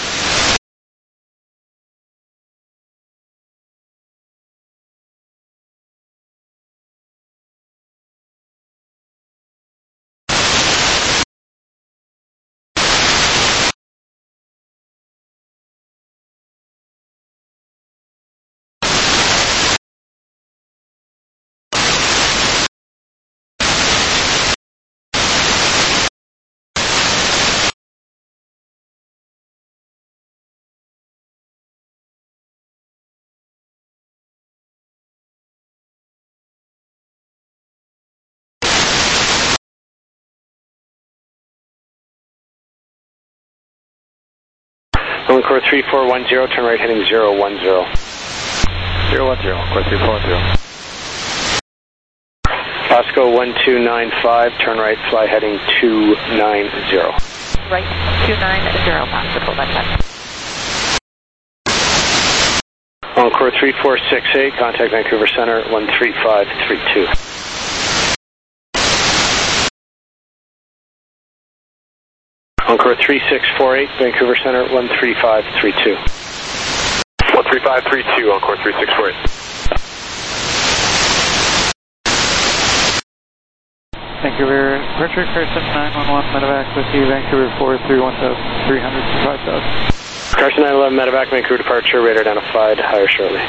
Encore three four one zero, turn right heading zero one zero. zero one zero, Encore three four one zero. Pasco one two nine five, turn right, fly heading two nine zero. Right, two nine zero, possible, that's that. Encore three four six eight, contact Vancouver Center one three five three two. Encore three six four eight, Vancouver Center one three five three two. one three five three two, Encore three six four eight. Vancouver, Richard Carson nine one one, medevac with you, Vancouver four three one three hundred to five thousand. Carson nine eleven, medevac, Vancouver departure, radar identified, higher shortly.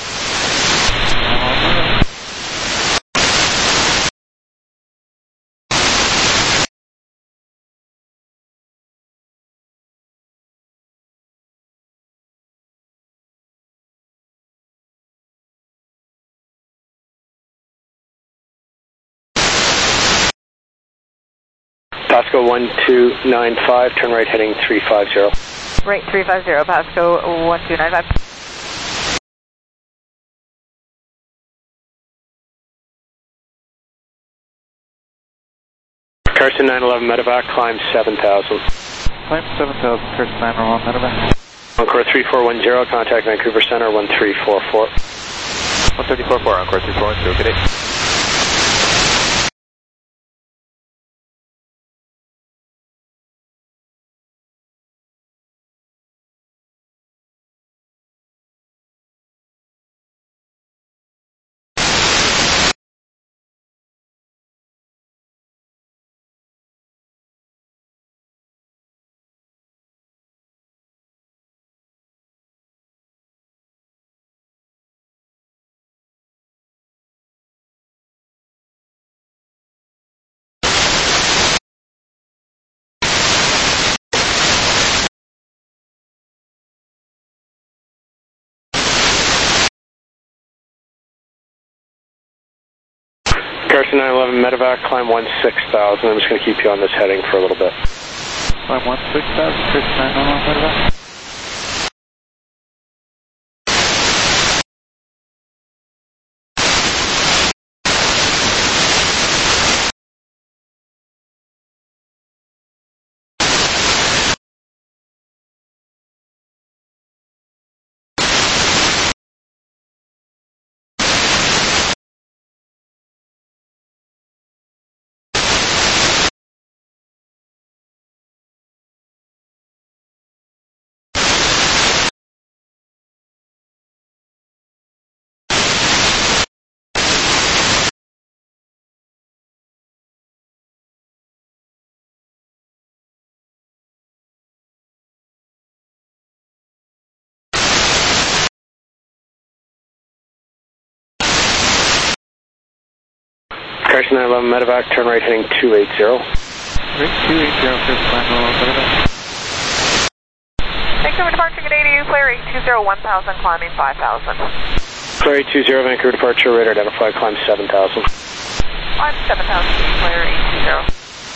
Pasco one two nine five, turn right heading three five zero. Right, three five zero, Pasco one two nine five. Carson nine eleven, medevac, climb seven thousand. Climb seven thousand, Carson nine one one, medevac. Encore three four one zero, contact Vancouver Center one three four four. one three four four, Encore three four one zero, good day. Carson nine eleven, medevac, climb one six thousand. I'm just going to keep you on this heading for a little bit. Climb one six thousand, Carson nine one one, medevac. Carson nine eleven, medevac, turn right heading two eight zero. Right, two eight zero, Carson nine one one, medevac. Vancouver departure, good day to you, Flare eight two zero, one thousand, climbing five thousand. Flare eight two zero, Vancouver departure, radar identified, climb seven thousand. Climb seven thousand, Flare eight two zero.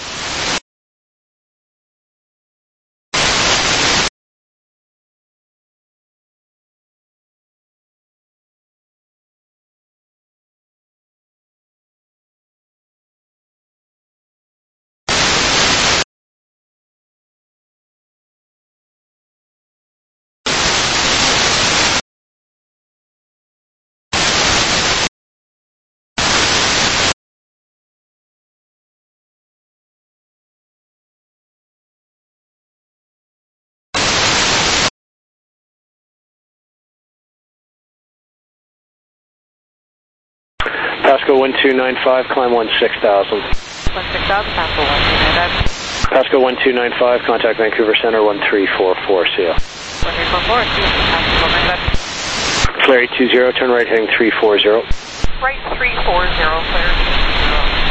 Pasco one two nine five, climb one six thousand. one six thousand, Pasco one two nine five. Pasco one two nine five, contact Vancouver Center one three four four, see ya. one three four four, see you, Pasco one nine five. Flare eight two zero, turn right heading three four zero. Right three four zero, Flare eight two zero.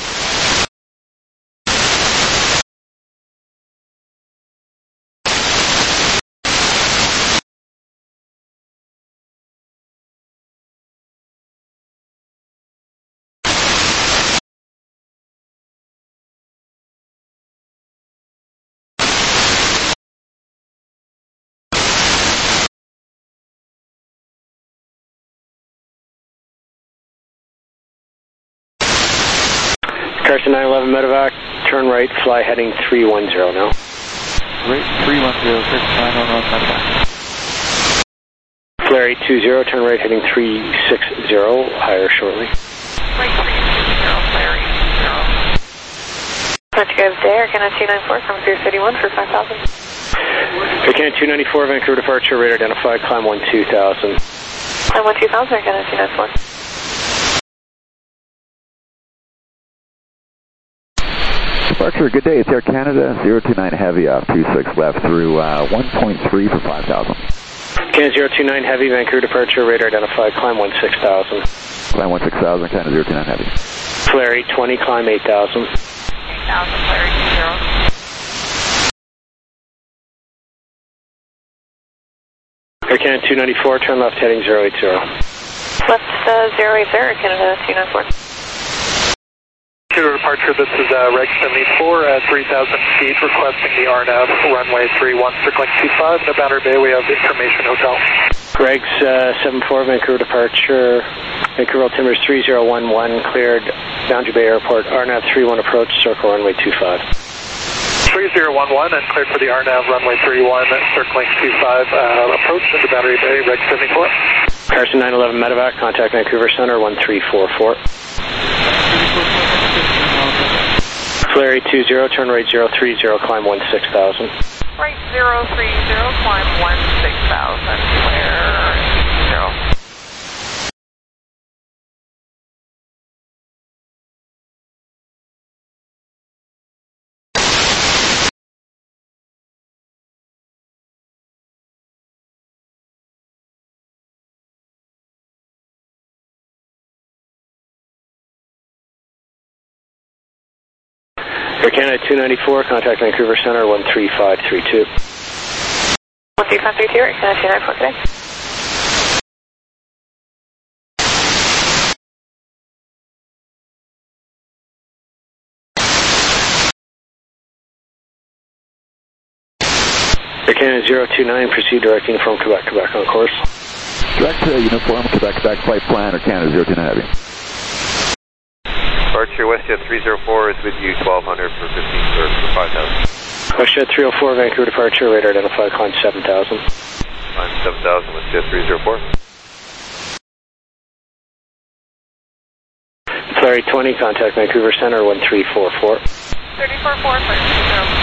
Carson nine eleven, medevac, turn right, fly heading three one zero now. Right, three one zero, Carson nine one one, medevac. Flare eight two zero, turn right heading three six zero, higher shortly. Right three six zero, Flare eight two zero. Let's go today, Air Canada two ninety-four from Pier City one for five thousand. Air Canada two ninety-four, Vancouver departure, radar identified, climb one two thousand. Climb one two thousand, Air Canada two ninety-four. Departure, good day. It's Air Canada, zero two nine Heavy off two six left through uh, one point three for five thousand. Canada zero two nine Heavy, Vancouver departure, radar identified, climb one six thousand. Climb one six thousand, Canada zero two nine Heavy. Flary twenty, climb eight thousand. eight thousand, Flary two zero. Air Canada two ninety-four, turn left heading zero eight zero. Left uh, zero eight zero, Canada two ninety-four. Canada departure, this is uh, Reg seventy-four at three thousand feet, requesting the R N A V, runway three one, circling two five, the Boundary Bay, we have Information Hotel. Greg's uh, seven four, Vancouver departure, Vancouver Altimeters three zero one one, cleared Boundary Bay Airport, R N A V three one approach, circle runway two five. three zero one one and cleared for the R N A V, runway three one, circling two five, uh, approach into Boundary Bay, Reg seventy-four. Carson nine eleven Medevac, contact Vancouver Center one three four four. Flary two zero, turn right zero three zero, climb one six thousand. Right zero three zero, climb one six thousand, Flare two zero. Air Canada two ninety-four, contact Vancouver Center one three five three two. one three five three two, Air Canada two ninety-four today. Air Canada zero two nine, proceed direct uniform Quebec, Quebec on course. Direct uh, uniform Quebec, Quebec flight plan, Air Canada zero two nine Heavy. Departure WestJet three zero four is with you, twelve hundred for fifteen for five thousand. WestJet three oh four, Vancouver departure, radar identified, climb seven thousand. Climb seven thousand, WestJet three zero four. Flary twenty, contact Vancouver Center one three four four. thirty-four four, Flare two zero.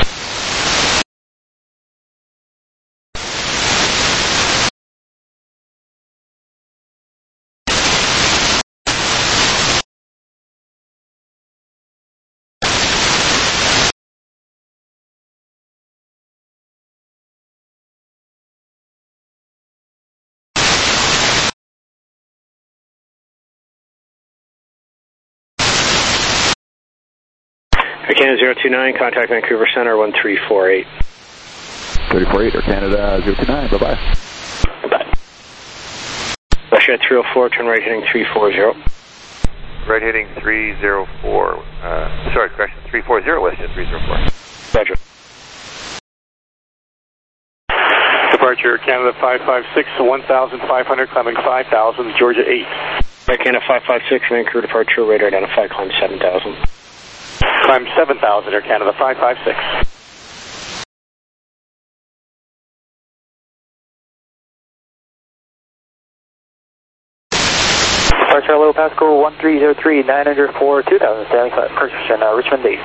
Air Canada zero two nine, contact Vancouver Center one three four eight. three four eight, Air Canada zero two nine, bye-bye. Bye-bye. WestJet three oh four, turn right heading three four zero. Right heading three zero four, uh, sorry, correction, three four zero, WestJet three zero four. Roger. Departure Canada five five six, one thousand five hundred, climbing five thousand, Georgia eight. Air Canada five five six, Vancouver departure, radar identified, climb seven thousand. Climb seven thousand, Air Canada five five six. Departure hello, Pascal one three zero three, nine hundred four, two thousand, standing by, position, uh, Richmond East.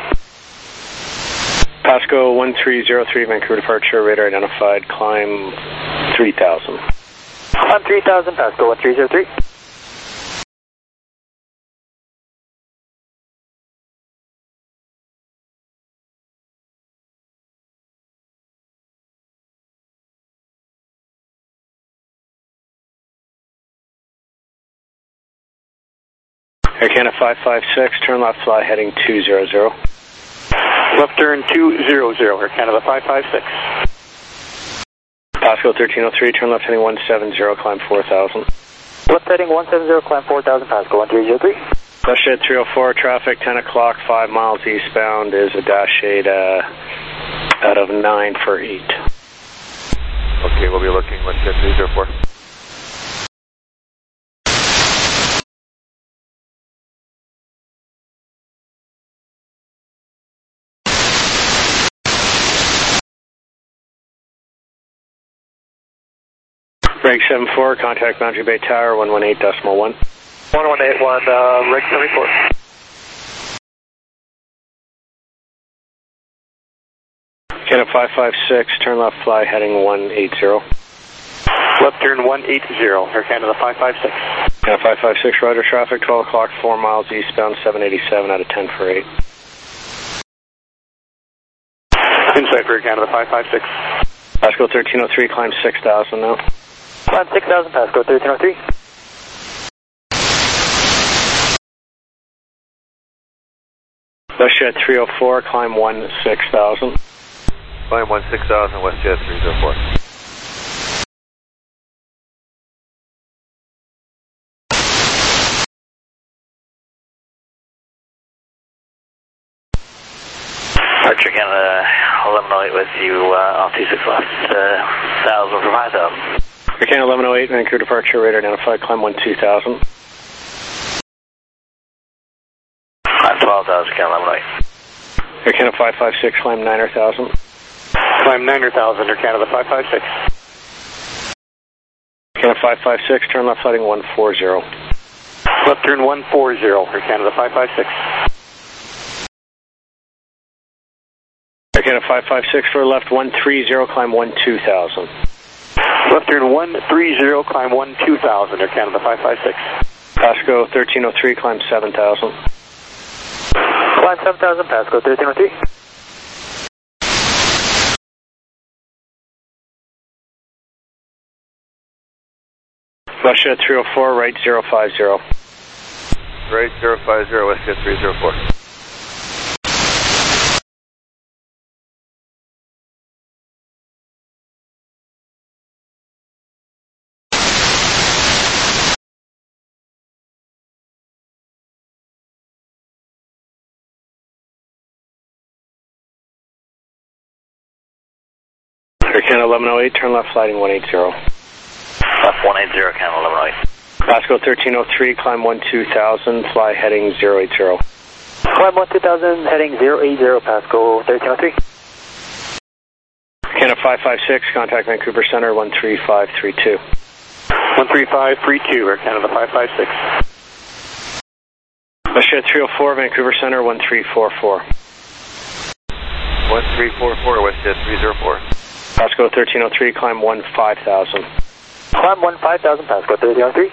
Pasco one three zero three, Vancouver departure, radar identified, climb three thousand. Climb three thousand, Pasco one three zero three. Air Canada five five six, turn left fly heading two zero zero. Left turn two zero zero, Air Canada five five six. Pasco thirteen oh three, turn left heading one seven zero, climb four thousand. Left heading one seven zero, climb four thousand, Pasco one three zero three. WestJet three oh four, traffic ten o'clock, five miles eastbound is a dash eight uh, out of nine for eight. Okay, we'll be looking WestJet three zero four. Reg seven four, contact Boundary Bay Tower one one eight decimal one. one one eight one, uh, Reg seventy-four. Canada five five six, turn left fly heading one eight zero. Left turn one eight zero, Air Canada five five six. Canada five five six, roger traffic, twelve o'clock, four miles eastbound, seven eighty-seven out of ten for eight. Straight for Canada five five six. Pasco thirteen oh three, climb six thousand now. Climb six thousand, Pasco thirteen oh three. WestJet three oh four, climb one six thousand. Climb one six thousand, WestJet three oh four. Departure Canada eleven oh eight with you, uh, off two six left, uh, one thousand for five thousand. Air Canada eleven oh eight, Vancouver departure, radar identified, climb one two thousand. Climb twelve thousand, Canada eleven oh eight. Air Canada five five six, climb nine thousand. Climb nine thousand, Air Canada five five six. Air Canada five five six, turn left heading one four zero. Left turn one four zero, Air Canada five five six. Air Canada five five six for left one three zero, climb one two thousand. Left turn one three zero, climb one two thousand, Air Canada five five six. Pasco thirteen oh three, climb seven thousand. Climb seven thousand, Pasco thirteen oh three. WestJet three oh four, right zero five zero. Right zero five zero, WestJet three oh four. Air Canada eleven oh eight, turn left sliding one eight zero. Left one eight zero, Canada eleven oh eight. Pasco thirteen oh three, climb one two thousand, fly heading zero eight zero. Climb one two thousand, heading zero eight zero, Pasco thirteen oh three. Canada five five six, contact Vancouver Center one three five three two. one three five three two, Air Canada five five six. WestJet three oh four, Vancouver Center one three four four. one three four four, WestJet three oh four. Pasco thirteen oh three, climb one five thousand. Climb one five thousand, Pasco thirteen oh three.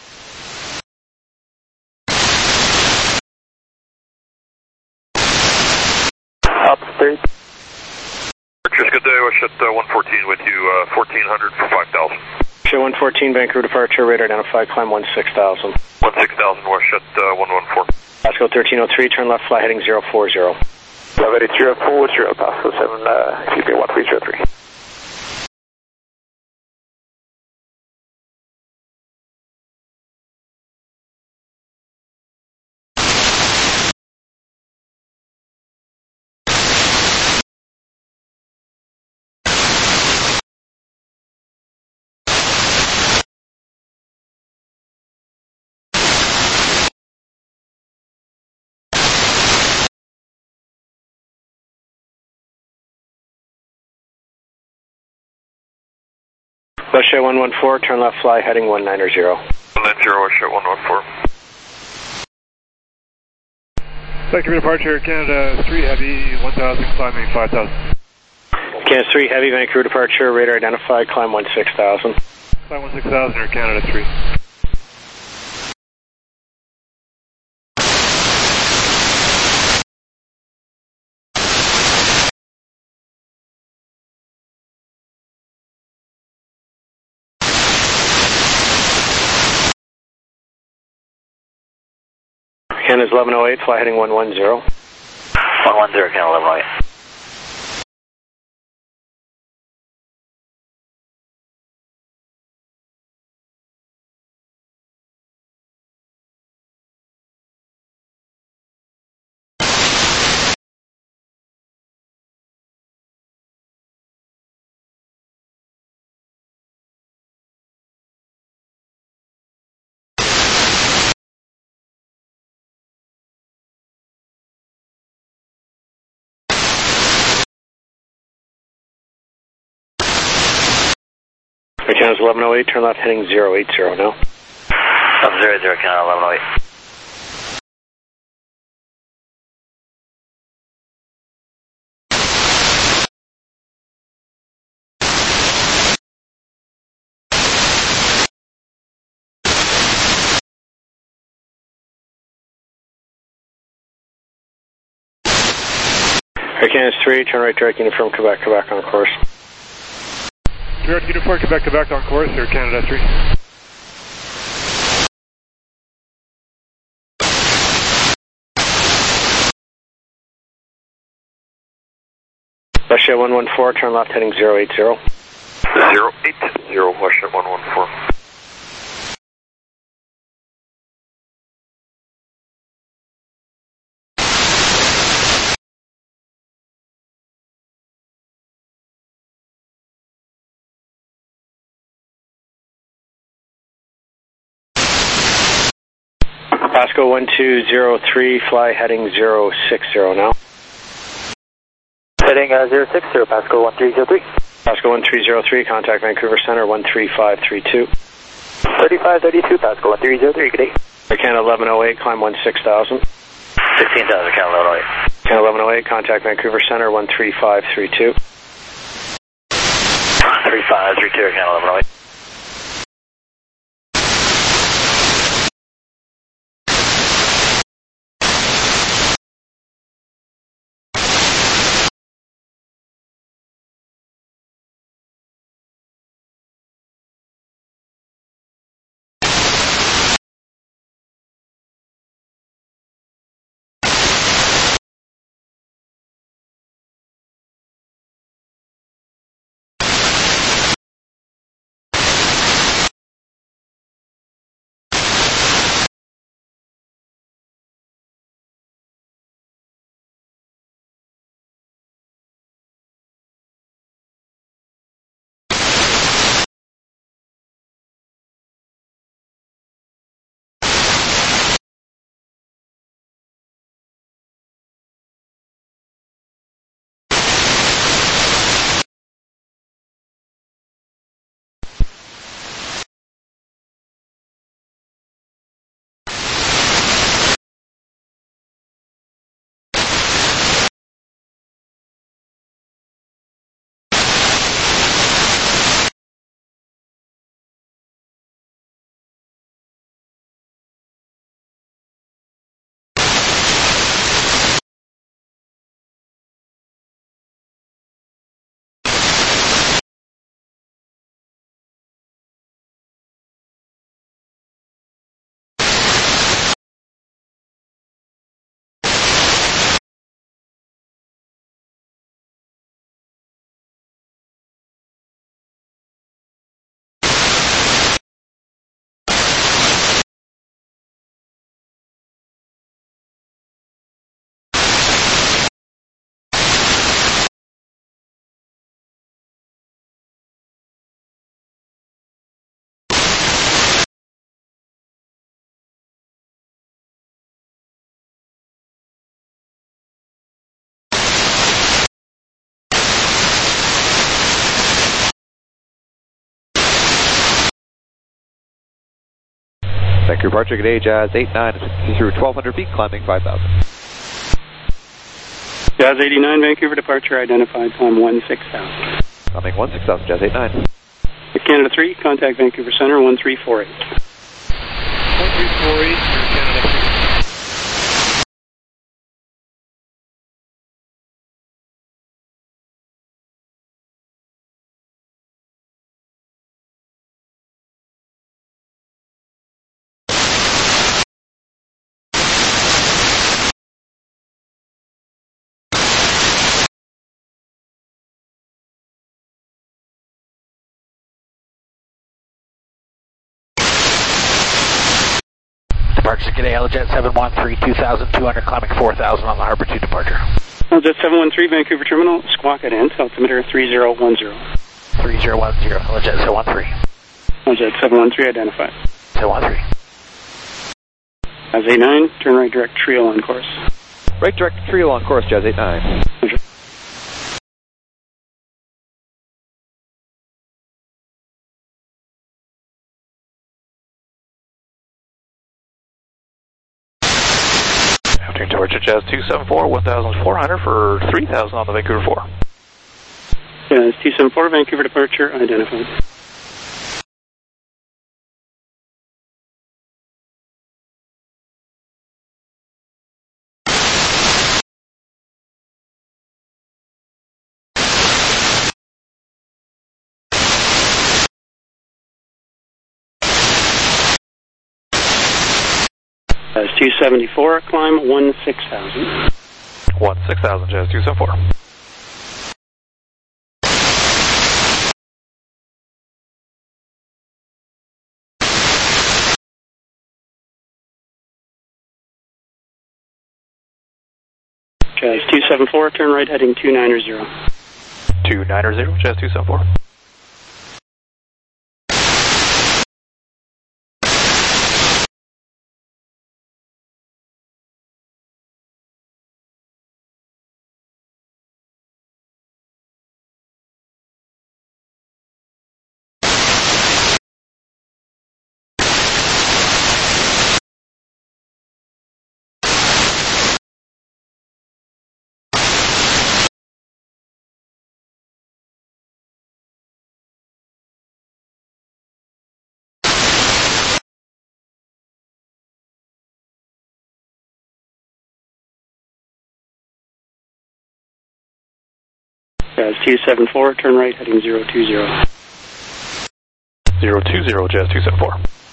Up three. Just good day, WestJet uh, one fourteen with you, uh, fourteen hundred for five thousand. WestJet one fourteen, Vancouver departure, radar identified, climb one six thousand. one six thousand, WestJet uh, one one four. Pasco thirteen oh three, turn left, fly heading zero four zero. Level eight zero four zero, Pasco seven, uh, excuse me, one three zero three. WestJet one one four, turn left, fly heading one nine zero. one nine zero, WestJet one one four. Thank you for departure, Canada three Heavy, one thousand, climbing five thousand. Canada three Heavy, Vancouver departure, radar identified, climb one six thousand. Climb one six thousand, or Canada three. Canada's eleven oh eight, fly heading one one zero. one one zero, Canada eleven oh eight. Air Canada's eleven oh eight, turn left heading zero eight zero now. Up zero zero, Canada eleven oh eight. Air Canada three, turn right direct uniform, Quebec, Quebec on course. Direct uniform, Quebec, Quebec on course, Air Canada three. Russia one one four, turn left heading zero eight zero. zero eight zero, Russia one one four. Pasco one two zero three, fly heading zero six zero now. Heading uh, zero six zero, Pasco one three zero three. Pasco one three zero three, contact Vancouver Center one three five three two. thirty-five thirty-two, Pasco one three zero three, good day. Air Canada eleven oh eight, climb one six thousand. sixteen thousand, Canada eleven oh eight. Canada eleven oh eight, contact Vancouver Center one three five three two. three five three two, Canada eleven oh eight. Vancouver departure, good day, Jazz eight nine, through twelve hundred feet, climbing five thousand. Jazz eighty-nine, Vancouver departure identified, climb one six thousand. Climbing one six thousand, Jazz eight nine. Canada three, contact Vancouver Center one three four eight. one three four eight, Canada three. Departure, good day, Helijet seven one three, two thousand two hundred, climbing four thousand on the Harbor two departure. Helijet seven one three, Vancouver Terminal, squawk at end, altimeter three zero one zero. three zero one zero, Helijet seven one three. Helijet seven one three identified. seven one three. Jazz eight nine, turn right direct trio on course. Right direct trio on course, Jazz eight nine. Departure Jazz two seven four, one thousand four hundred for three thousand on the Vancouver four. Jazz two seven four, Vancouver departure identified. Jazz two seventy-four, climb one six thousand. one six thousand, Jazz two seventy-four. Jazz two seventy-four, turn right heading two nine zero. two nine zero, Jazz two seventy-four. Jazz two seventy-four, turn right heading zero two zero. zero two zero, Jazz two seventy-four.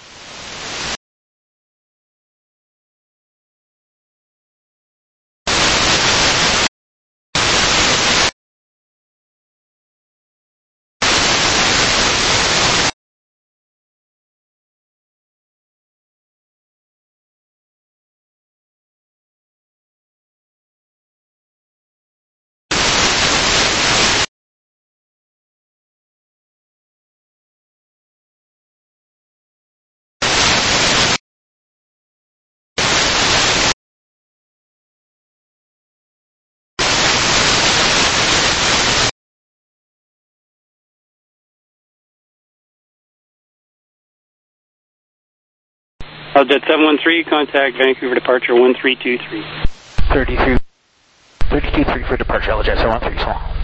Uh, Jet seven one three, contact Vancouver departure one three two three. thirty-two, thirty-two three for departure, L Jet seven one three, so long.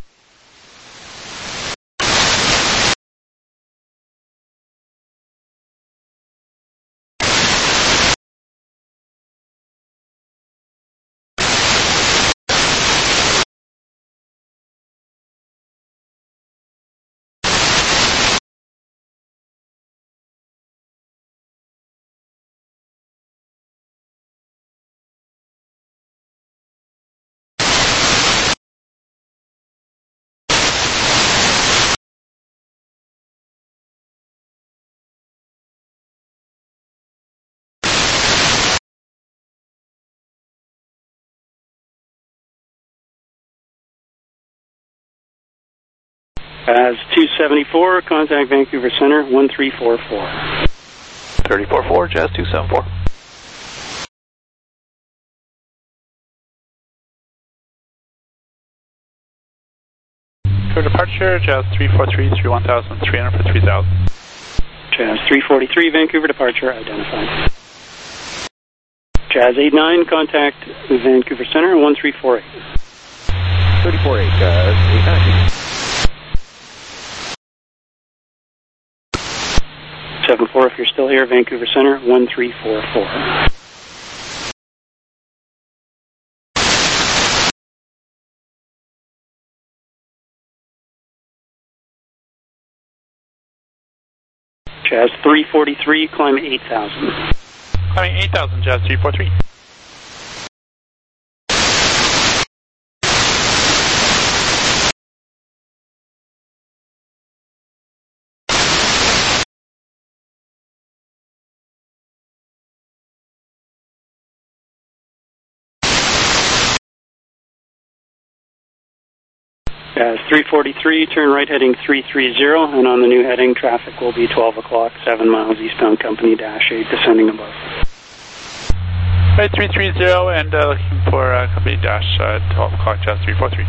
As two seventy-four, contact Vancouver Center one three four four. three four four, Jazz two seventy-four. For departure, Jazz three four three, three one thousand, three hundred for three thousand. Jazz three forty-three, Vancouver departure identified. Jazz eight nine, contact Vancouver Center one three four eight. three four eight, Jazz eight nine. seven four, if you're still here, Vancouver Center one three four four. Jazz three forty-three, climb eight thousand. Climbing eight thousand, Jazz three forty-three. Jazz three forty-three, turn right heading three three zero, and on the new heading, traffic will be twelve o'clock, seven miles eastbound, company dash eight, descending above. Right, three three zero, and uh, looking for uh, company dash uh, twelve o'clock, Jazz three forty-three.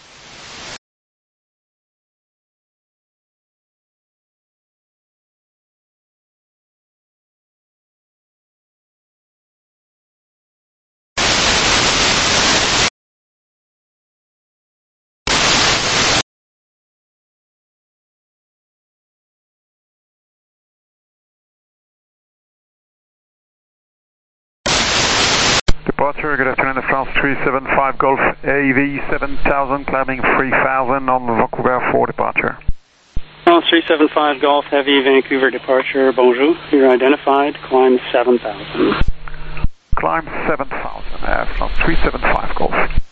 Departure, good afternoon, France three seven five Golf A V seven thousand, climbing three thousand on Vancouver for departure. France three seven five Golf Heavy, Vancouver departure, bonjour, you're identified, climb seven thousand. climb seven thousand, air France three seven five Golf.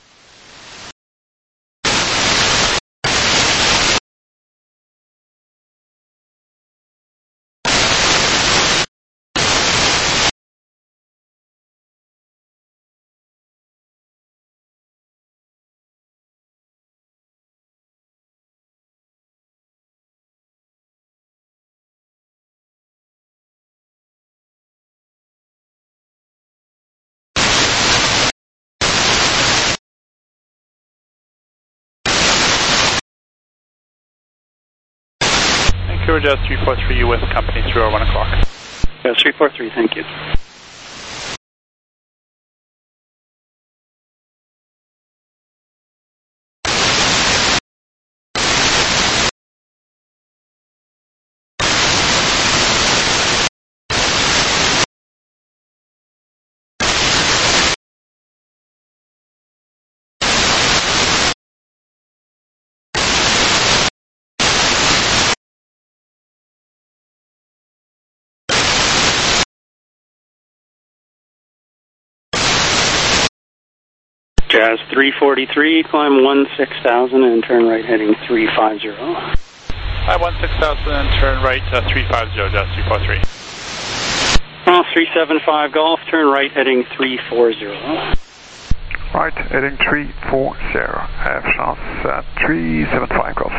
Vancouver Jazz three four three with company through our one o'clock. Jazz three four three, thank you. Jazz three forty-three, climb one six thousand and turn right heading three five zero. Hi, one six thousand and turn right uh, three five zero, Jazz three four three. Well, three seven five Golf, turn right heading three four zero. Right, heading three four zero, Air France uh, three seven five Golf.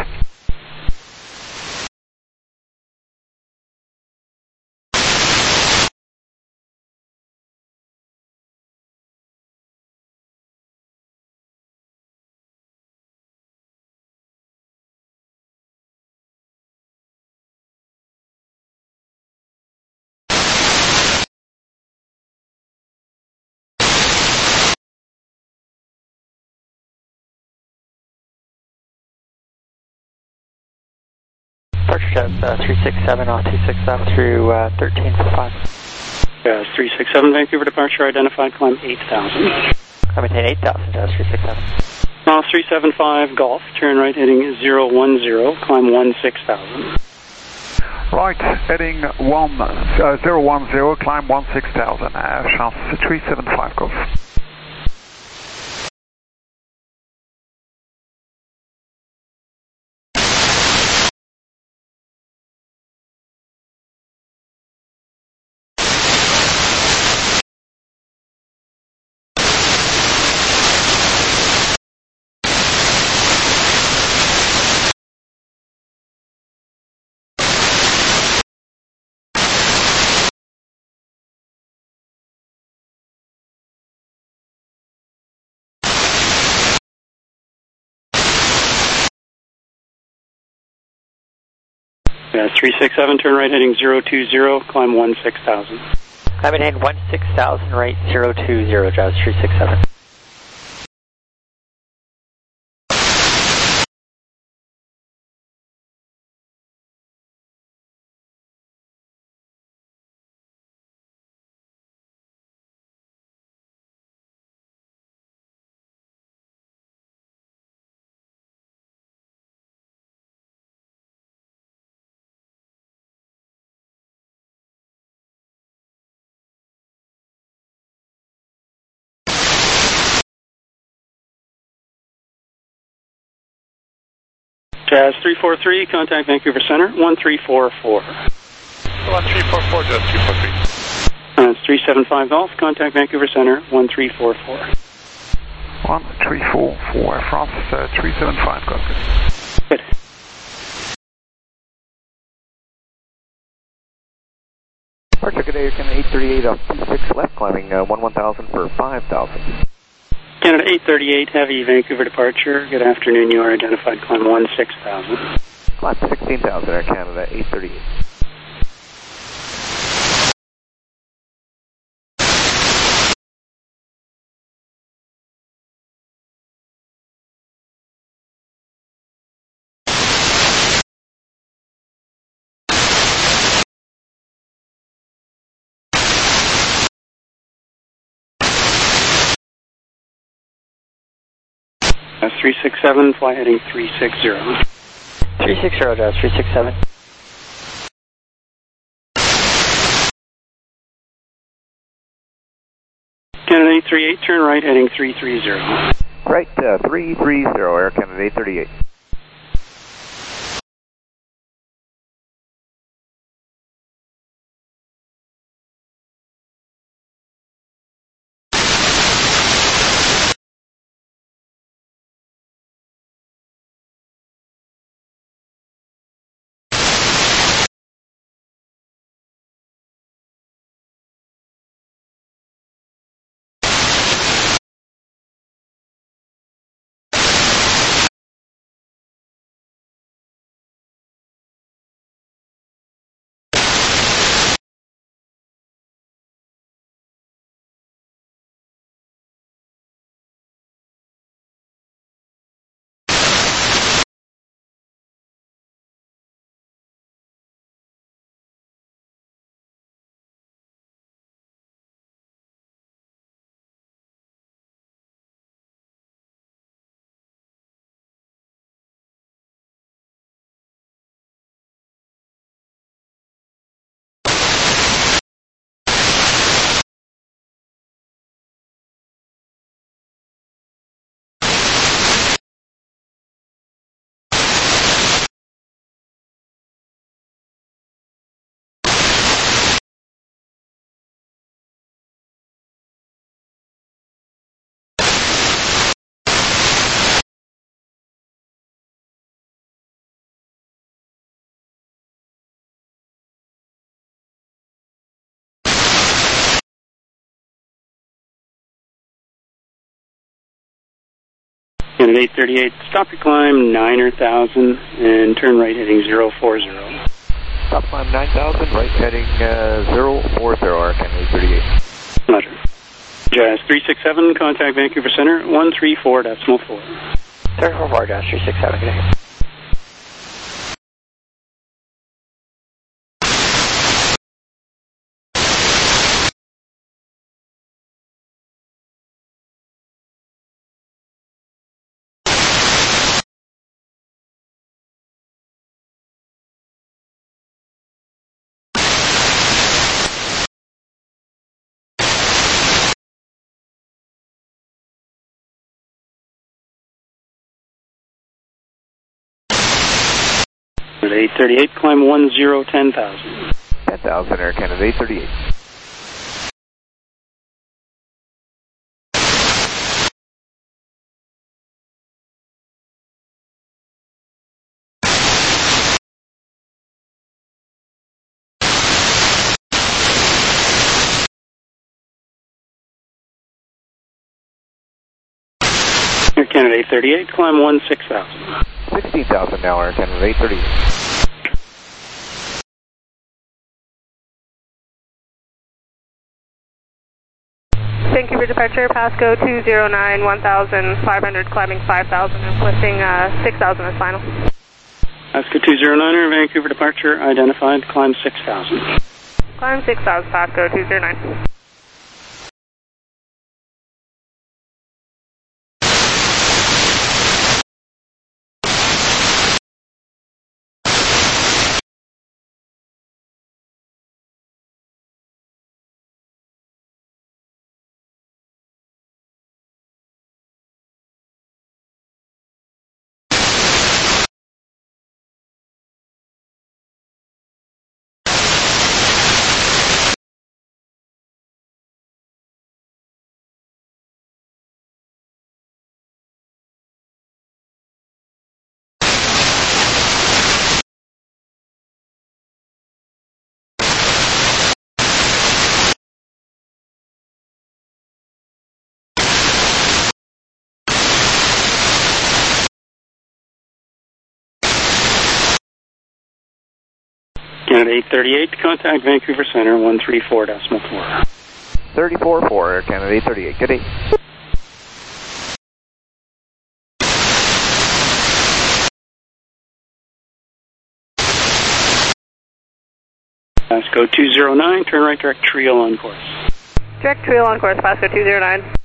Departure Jazz uh, three six seven off two six left through uh, thirteen for five. Jazz three six seven, Vancouver departure identified, climb eight thousand. I maintain eight thousand, Jazz three six seven. Well, three seven five Golf, turn right heading zero one zero, climb one six thousand. Right, heading one, uh, zero one zero, climb one six thousand, Air France three seven five Golf. Jazz three six seven, turn right heading zero two zero, climb one six thousand. I maintain one six thousand, right zero two zero, Jazz three six seven. Jazz three four three, contact Vancouver Center, one three four four. one three four four, Jazz three four three. Uh, it's three seven five Golf, contact Vancouver Center, one three four four. one three four four, Air France uh, three seven five Golf. Good. Departure, good day, you're coming eight thirty-eight off two six left, climbing uh, one one thousand for five thousand. Canada eight thirty-eight, heavy, Vancouver departure. Good afternoon, you are identified, climb one six thousand. Climb sixteen thousand, Air Canada eight thirty-eight. three six seven, fly heading three six zero. three six zero, Jazz three six seven. Canada eight three eight, turn right heading three three zero. Right, uh, three three zero, Air Canada eight thirty-eight. Canada eight thirty-eight, stop your climb nine thousand and turn right heading zero four zero. Stop climb nine thousand, right heading uh, zero four zero, Air Canada eight thirty-eight. Roger. Jazz three six seven, contact Vancouver Center, one three four decimal four. three four four, Jazz three six seven, good day. eight thirty-eight, climb one zero, ten thousand. ten thousand, Air Canada eight thirty-eight. Air Canada eight thirty-eight, climb one six thousand. sixteen thousand now, Air Canada eight thirty-eight. Vancouver departure, Pasco two zero nine, one thousand five hundred, climbing five thousand, and lifting uh, six thousand as final. Pasco two zero nine, Vancouver departure identified, climb six thousand. Climb six thousand, Pasco two zero nine. Canada eight thirty-eight, contact Vancouver Center, one three four decimal four. thirty-four four, Air Canada eight thirty-eight, good day. Pasco two zero nine, turn right direct Trio on course. Direct Trio on course, Pasco two zero nine.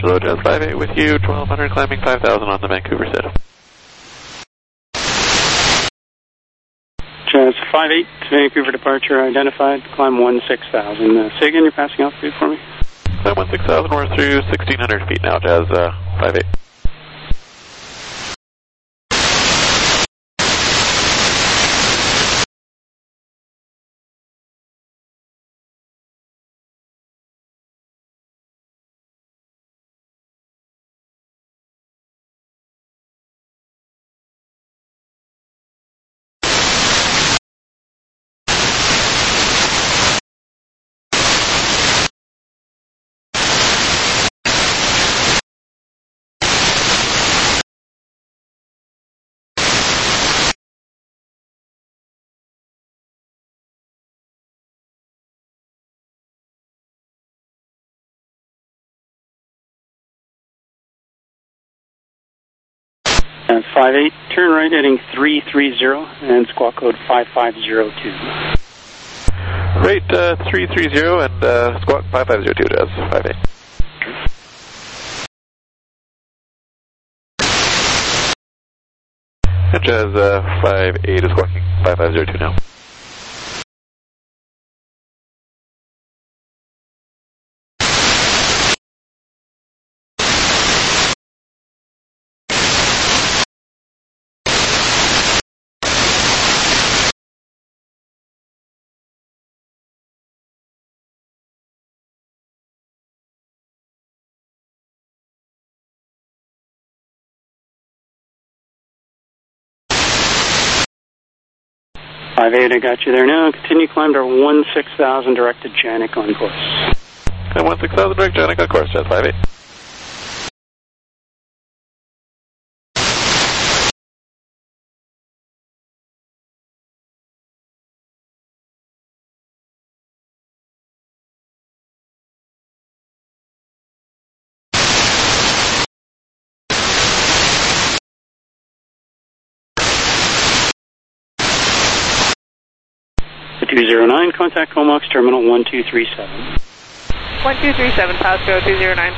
hello, Jazz five eight with you, twelve hundred climbing five thousand on the Vancouver S I D. Jazz five eight, Vancouver departure identified, climb one six thousand. Uh, say again your passing altitude for me? Climb one six thousand, we're through sixteen hundred feet now, Jazz uh, five eight. And five eight, turn right heading three three zero and squawk code five five zero two. Rate uh, three three zero and uh, squawk five five zero two, Jazz five eight. And Jazz uh, five eight is squawking five five zero two now. five eight, I got you there now. Continue climb to one six thousand directed Janik on course. And one six thousand direct Janik on course, Jazz five eight. two zero nine, contact Comox terminal one two three seven. one two three seven, Pasco two zero nine.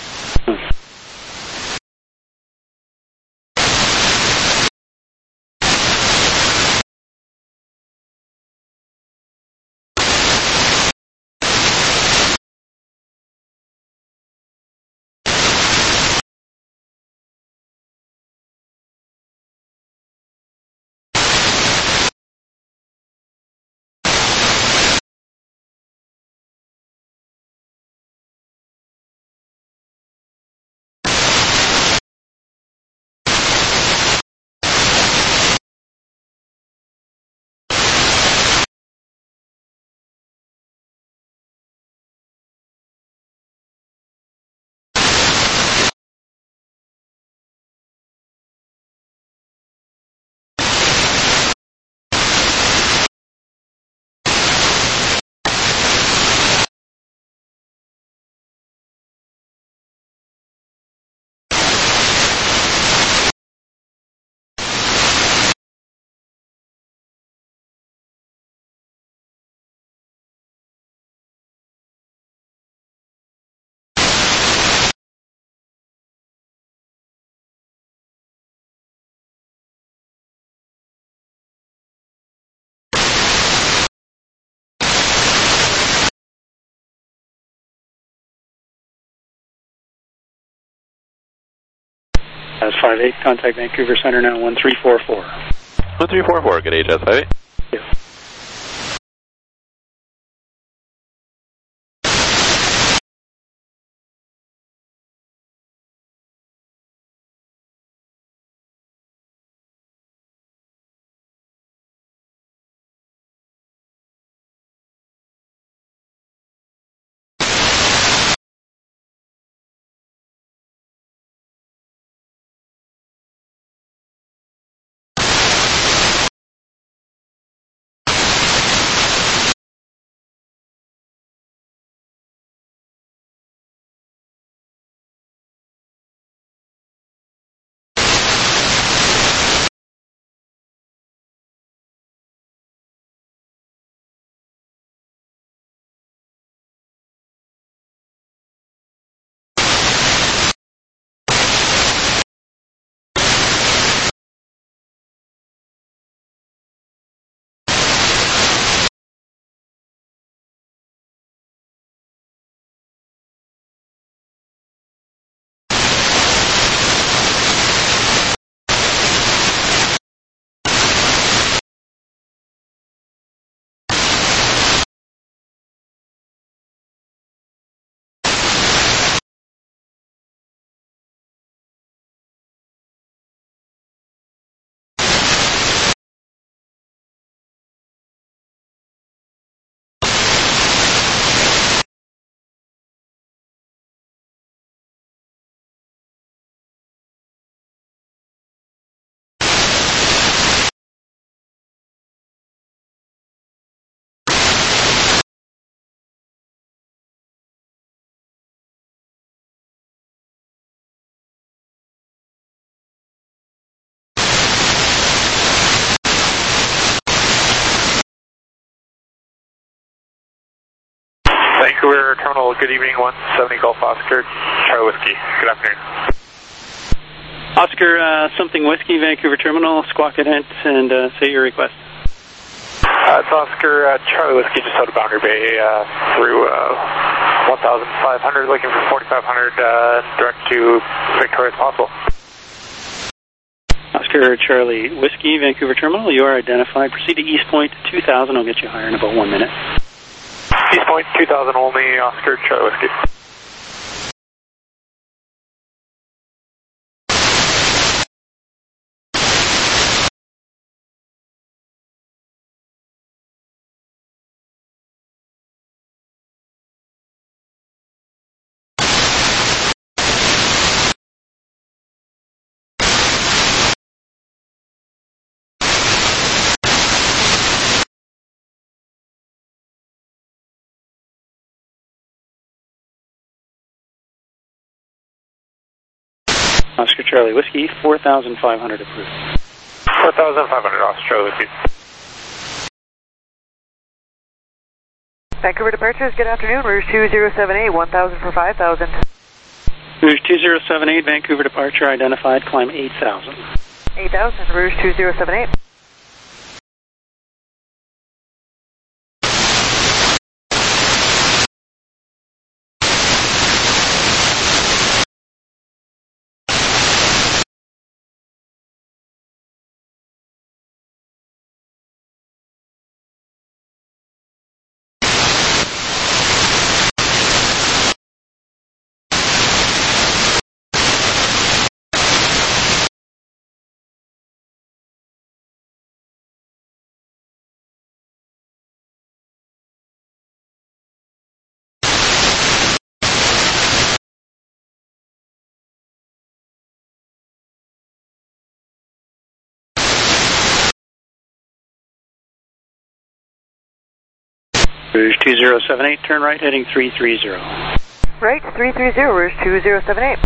That's five eight, contact Vancouver Center now one three four four. one three four four, good day, Jazz five eight. Yes. Vancouver Terminal, good evening, one seventy Golf Oscar, Charlie Whiskey. Good afternoon. Oscar, uh, something Whiskey, Vancouver Terminal, squawk it out and uh, say your request. Uh, it's Oscar, uh, Charlie Whiskey, just out of Boundary Bay uh, through uh, one thousand five hundred, looking for forty-five hundred, uh, direct to Victoria if possible. Oscar, Charlie Whiskey, Vancouver Terminal, you are identified. Proceed to East Point two thousand, I'll get you higher in about one minute. East Point two thousand only, Oscar, Charlie Whiskey. Oscar, Charlie Whiskey, four thousand five hundred approved. four thousand five hundred, Oscar, Charlie Whiskey. Vancouver departures, good afternoon. Rouge two zero seven eight, one thousand for five thousand. Rouge two zero seven eight, Vancouver departure identified, climb eight thousand. eight thousand, Rouge two zero seven eight. Rouge two zero seven eight, turn right, heading three three zero. Right, three three zero, Rouge two zero seven eight.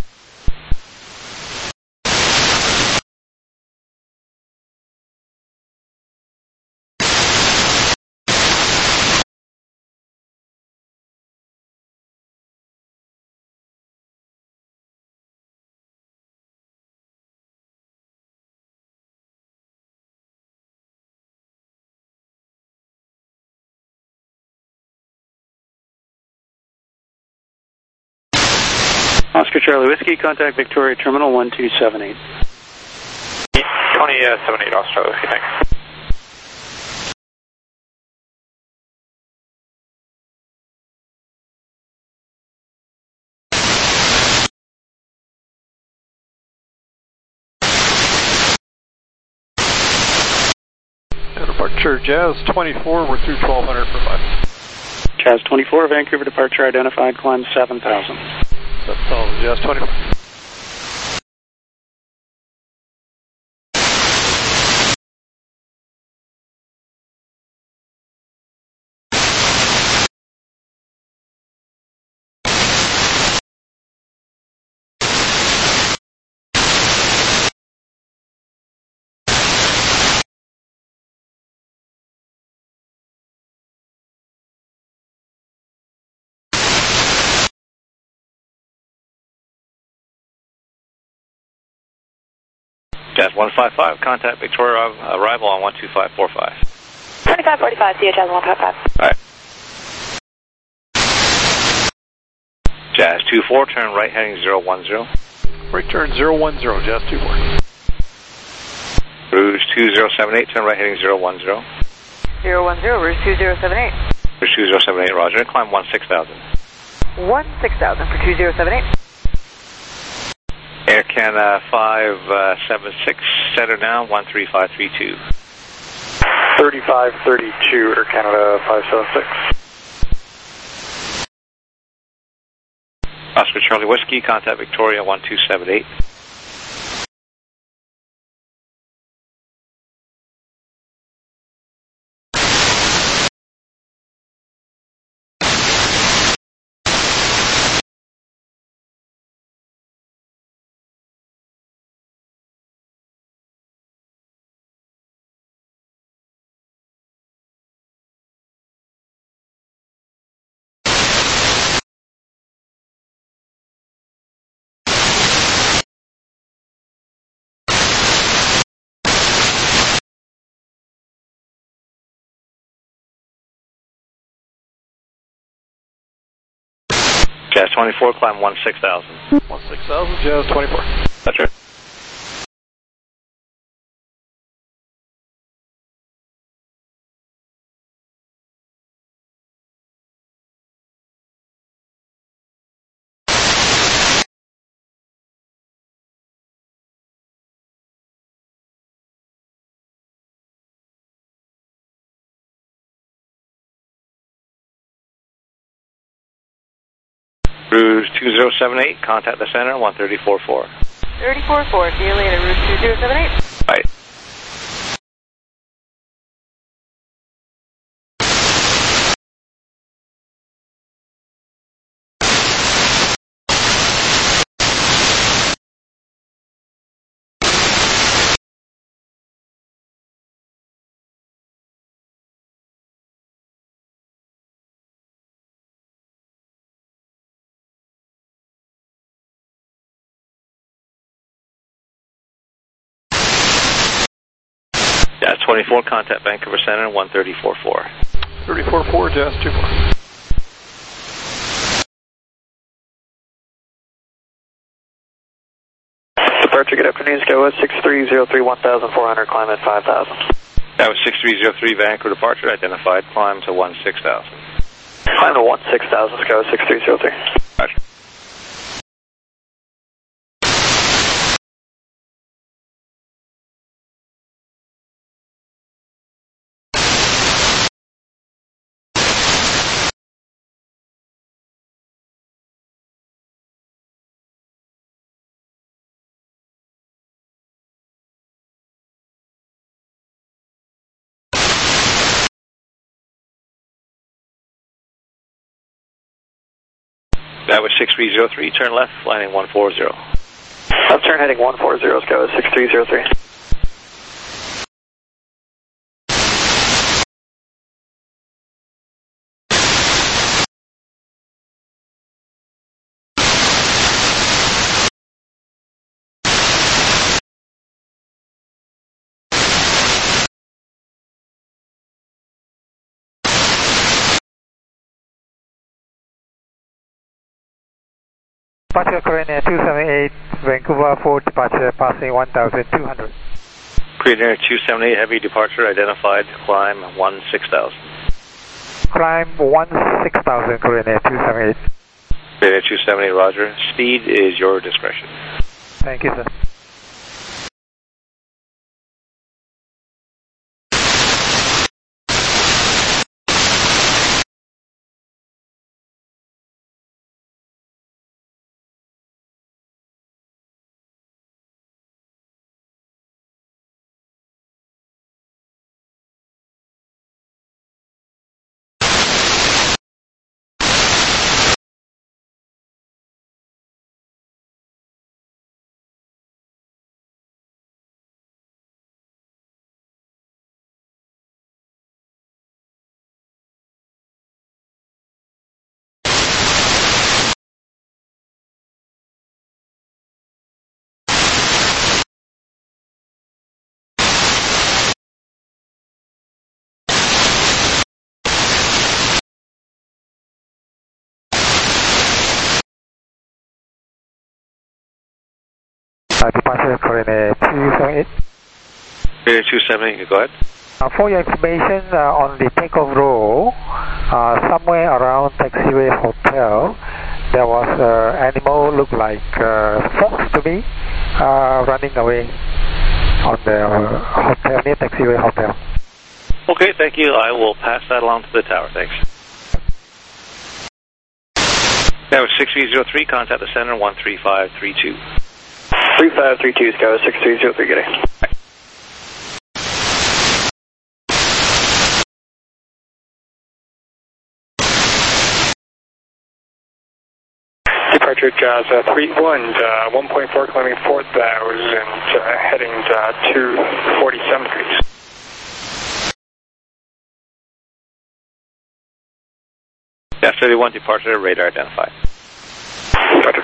Oscar, Charlie Whiskey, contact Victoria Terminal one two seven eight. twenty seven eight, Oscar, Charlie Whiskey, thanks. Departure Jazz twenty-four, we're through twelve hundred for five. Jazz twenty-four, Vancouver departure identified, climb seven thousand. seven thousand, Jazz twenty-four. Jazz one five five, contact Victoria arrival on one two five four five. twenty-five forty-five, C H Jazz one five five. Alright. Jazz two four, turn right heading zero one zero. Right turn zero one zero, Jazz two four. Rouge two zero seven eight, turn right heading zero one zero. zero one zero, Rouge two zero seven eight. Rouge two zero seven eight, roger, climb one six thousand. one six thousand for two zero seven eight. Air Canada five seven six, center now, one three five three two. thirty-five thirty-two, Air Canada five seven six. Oscar Charlie Whiskey, contact Victoria one two seven eight. Jazz twenty-four, climb one six thousand. one six thousand, Jazz twenty-four. That's right. Rouge two zero seven eight, contact the center, one thirty-four four. thirty-four four, see you later, Rouge two zero seven eight. Bye. Jazz twenty-four, contact Vancouver Center, one thirty-four four. thirty-four four, Jazz two four. Departure, good afternoon, SkyWest six three zero three, one thousand four hundred, climb at five thousand. That was six three zero three, Vancouver departure, identified, climb to one six thousand. Climb to one six thousand, SkyWest six three zero three. Roger. That was six three zero three, turn left, landing one four zero. Left turn heading one four zero, SkyWest six three zero three. Departure Korean Air two seven eight, Vancouver for departure passing one thousand two hundred. Korean Air two seven eight, heavy departure, identified, climb one six thousand. Climb one six thousand, Korean Air two seven eight. Korean Air two seven eight, roger. Speed is your discretion. Thank you, sir. Uh, departure Korean Air two seven eight. Korean Air two seven eight, go ahead. Uh, for your information, uh, on the takeoff row, uh, somewhere around taxiway hotel, there was an uh, animal looked like uh, fox to me, uh, running away on the uh, hotel, near taxiway hotel. Okay, thank you. I will pass that along to the tower, thanks. That was six three zero three, contact the center, one three five three two. three five three two, SkyWest six three zero three, good day. Departure Jazz uh, three one, uh, one point four, climbing four thousand, uh, heading uh, to forty-seven degrees. F thirty-one, departure, radar identified. Roger.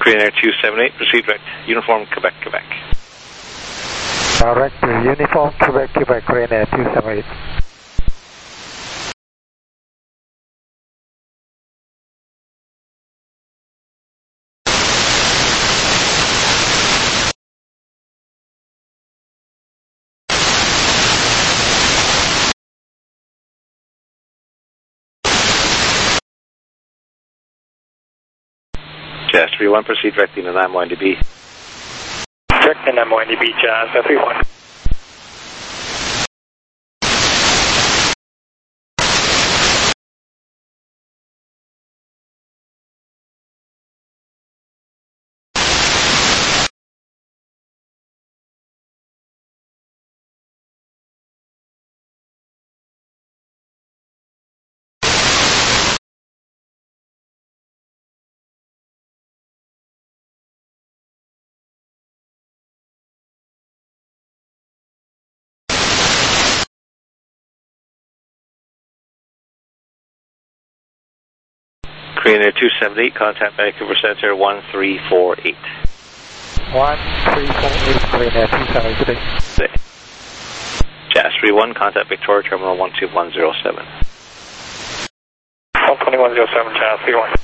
Korean Air two seven eight, proceed direct, uniform Quebec, Quebec. Direct to uniform Quebec, Quebec, Korean Air two seven eight. Jazz three one, proceed directly to nine one D B. Direct to nine one D B, Jazz three one. Korean Air two seven eight, contact Vancouver Center one three four eight. one three four eight, Korean Air two seven eight, good day. Jazz three one, contact Victoria Terminal one two one zero seven. one two one zero seven, Jazz three one.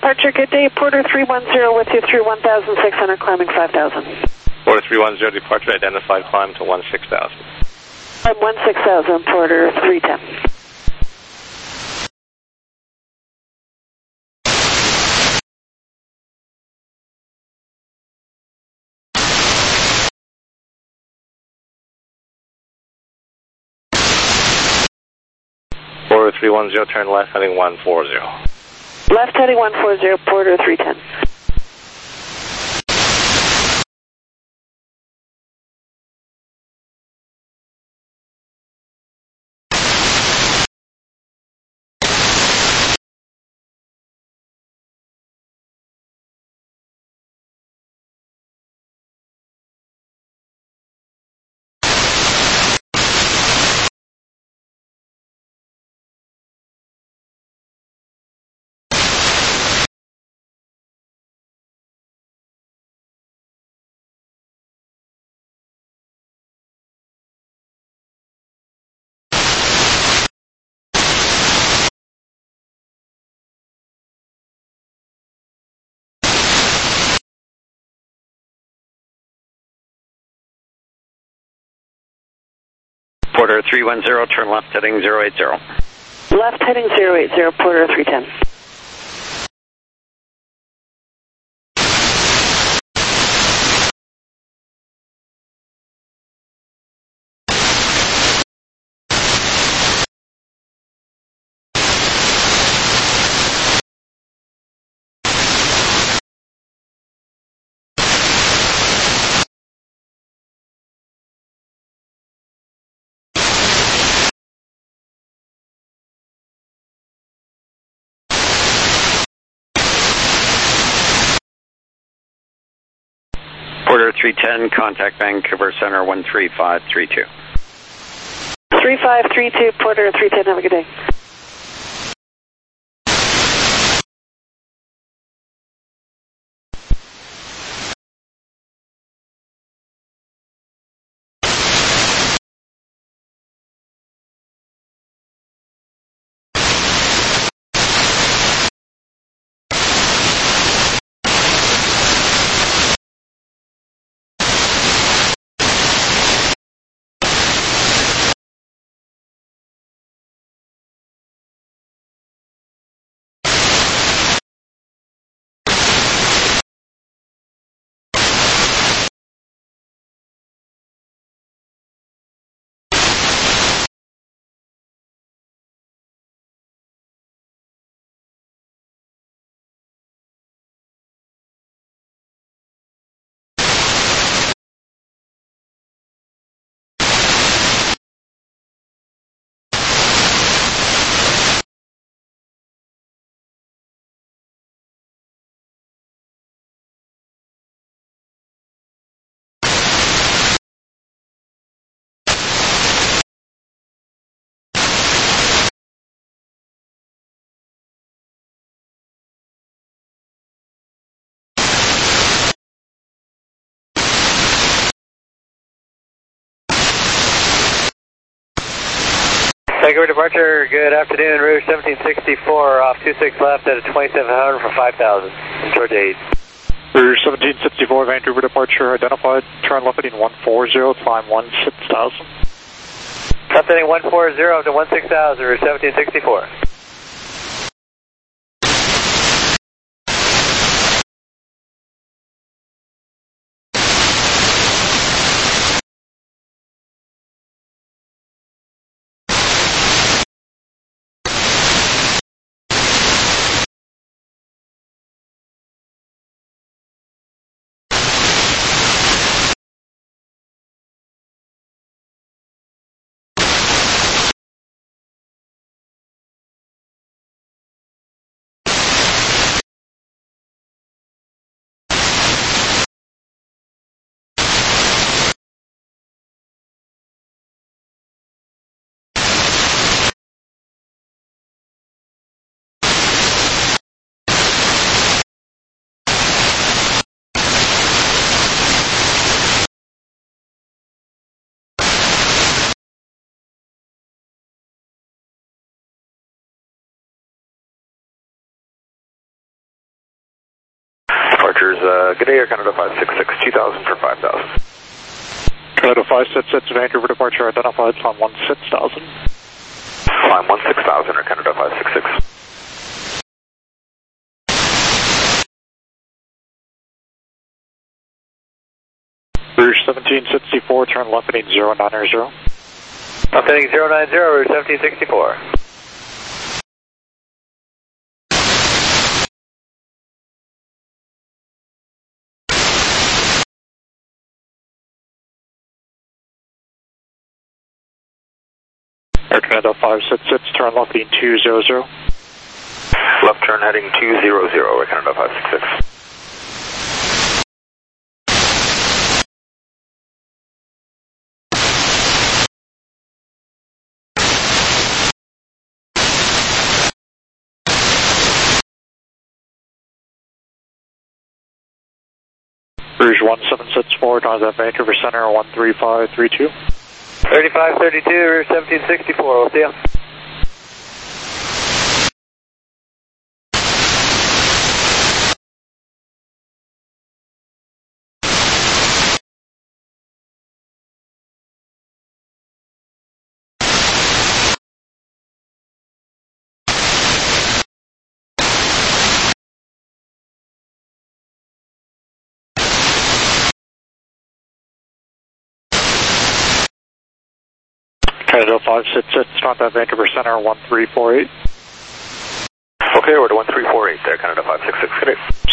departure, good day. Porter three one zero with you through one thousand six hundred, climbing five thousand. Porter three one zero, departure identified, climb to one six thousand. Climb one six thousand, Porter three ten. Porter three one zero, turn left heading one four zero. Left heading one four zero, Porter three ten. Porter three one zero, turn left heading zero eight zero. Left heading zero eight zero, Porter three ten. Porter three ten, contact Vancouver Center one three five three two. three five three two, Porter three ten, have a good day. Vancouver departure, good afternoon, Rouge seventeen sixty-four, off two six left at a twenty-seven hundred for five thousand, George eight. Rouge seventeen sixty-four, Vancouver departure identified, turn left heading one four zero, climb one six thousand. Left heading one four zero to one six thousand, Rouge seventeen sixty-four. departures. Uh, good day, Air Canada five six six, two thousand for five thousand. Canada five six six, Vancouver departure identified, climb one six thousand. Climb one six thousand, Air Canada five six six. Rouge seventeen sixty-four, turn left heading zero nine zero. Left heading zero nine zero, Rouge seventeen sixty-four. Air Canada five six six, turn left heading two zero zero. Left turn heading two zero zero, Air Canada five six six. Rouge one seven six four, contact Vancouver Center one three five three two. thirty-five thirty-two, Rouge seventeen sixty-four, we'll see you. Canada five six six, contact Vancouver Center one three four eight. Okay, we're to one three four eight there, Canada five six six, good day.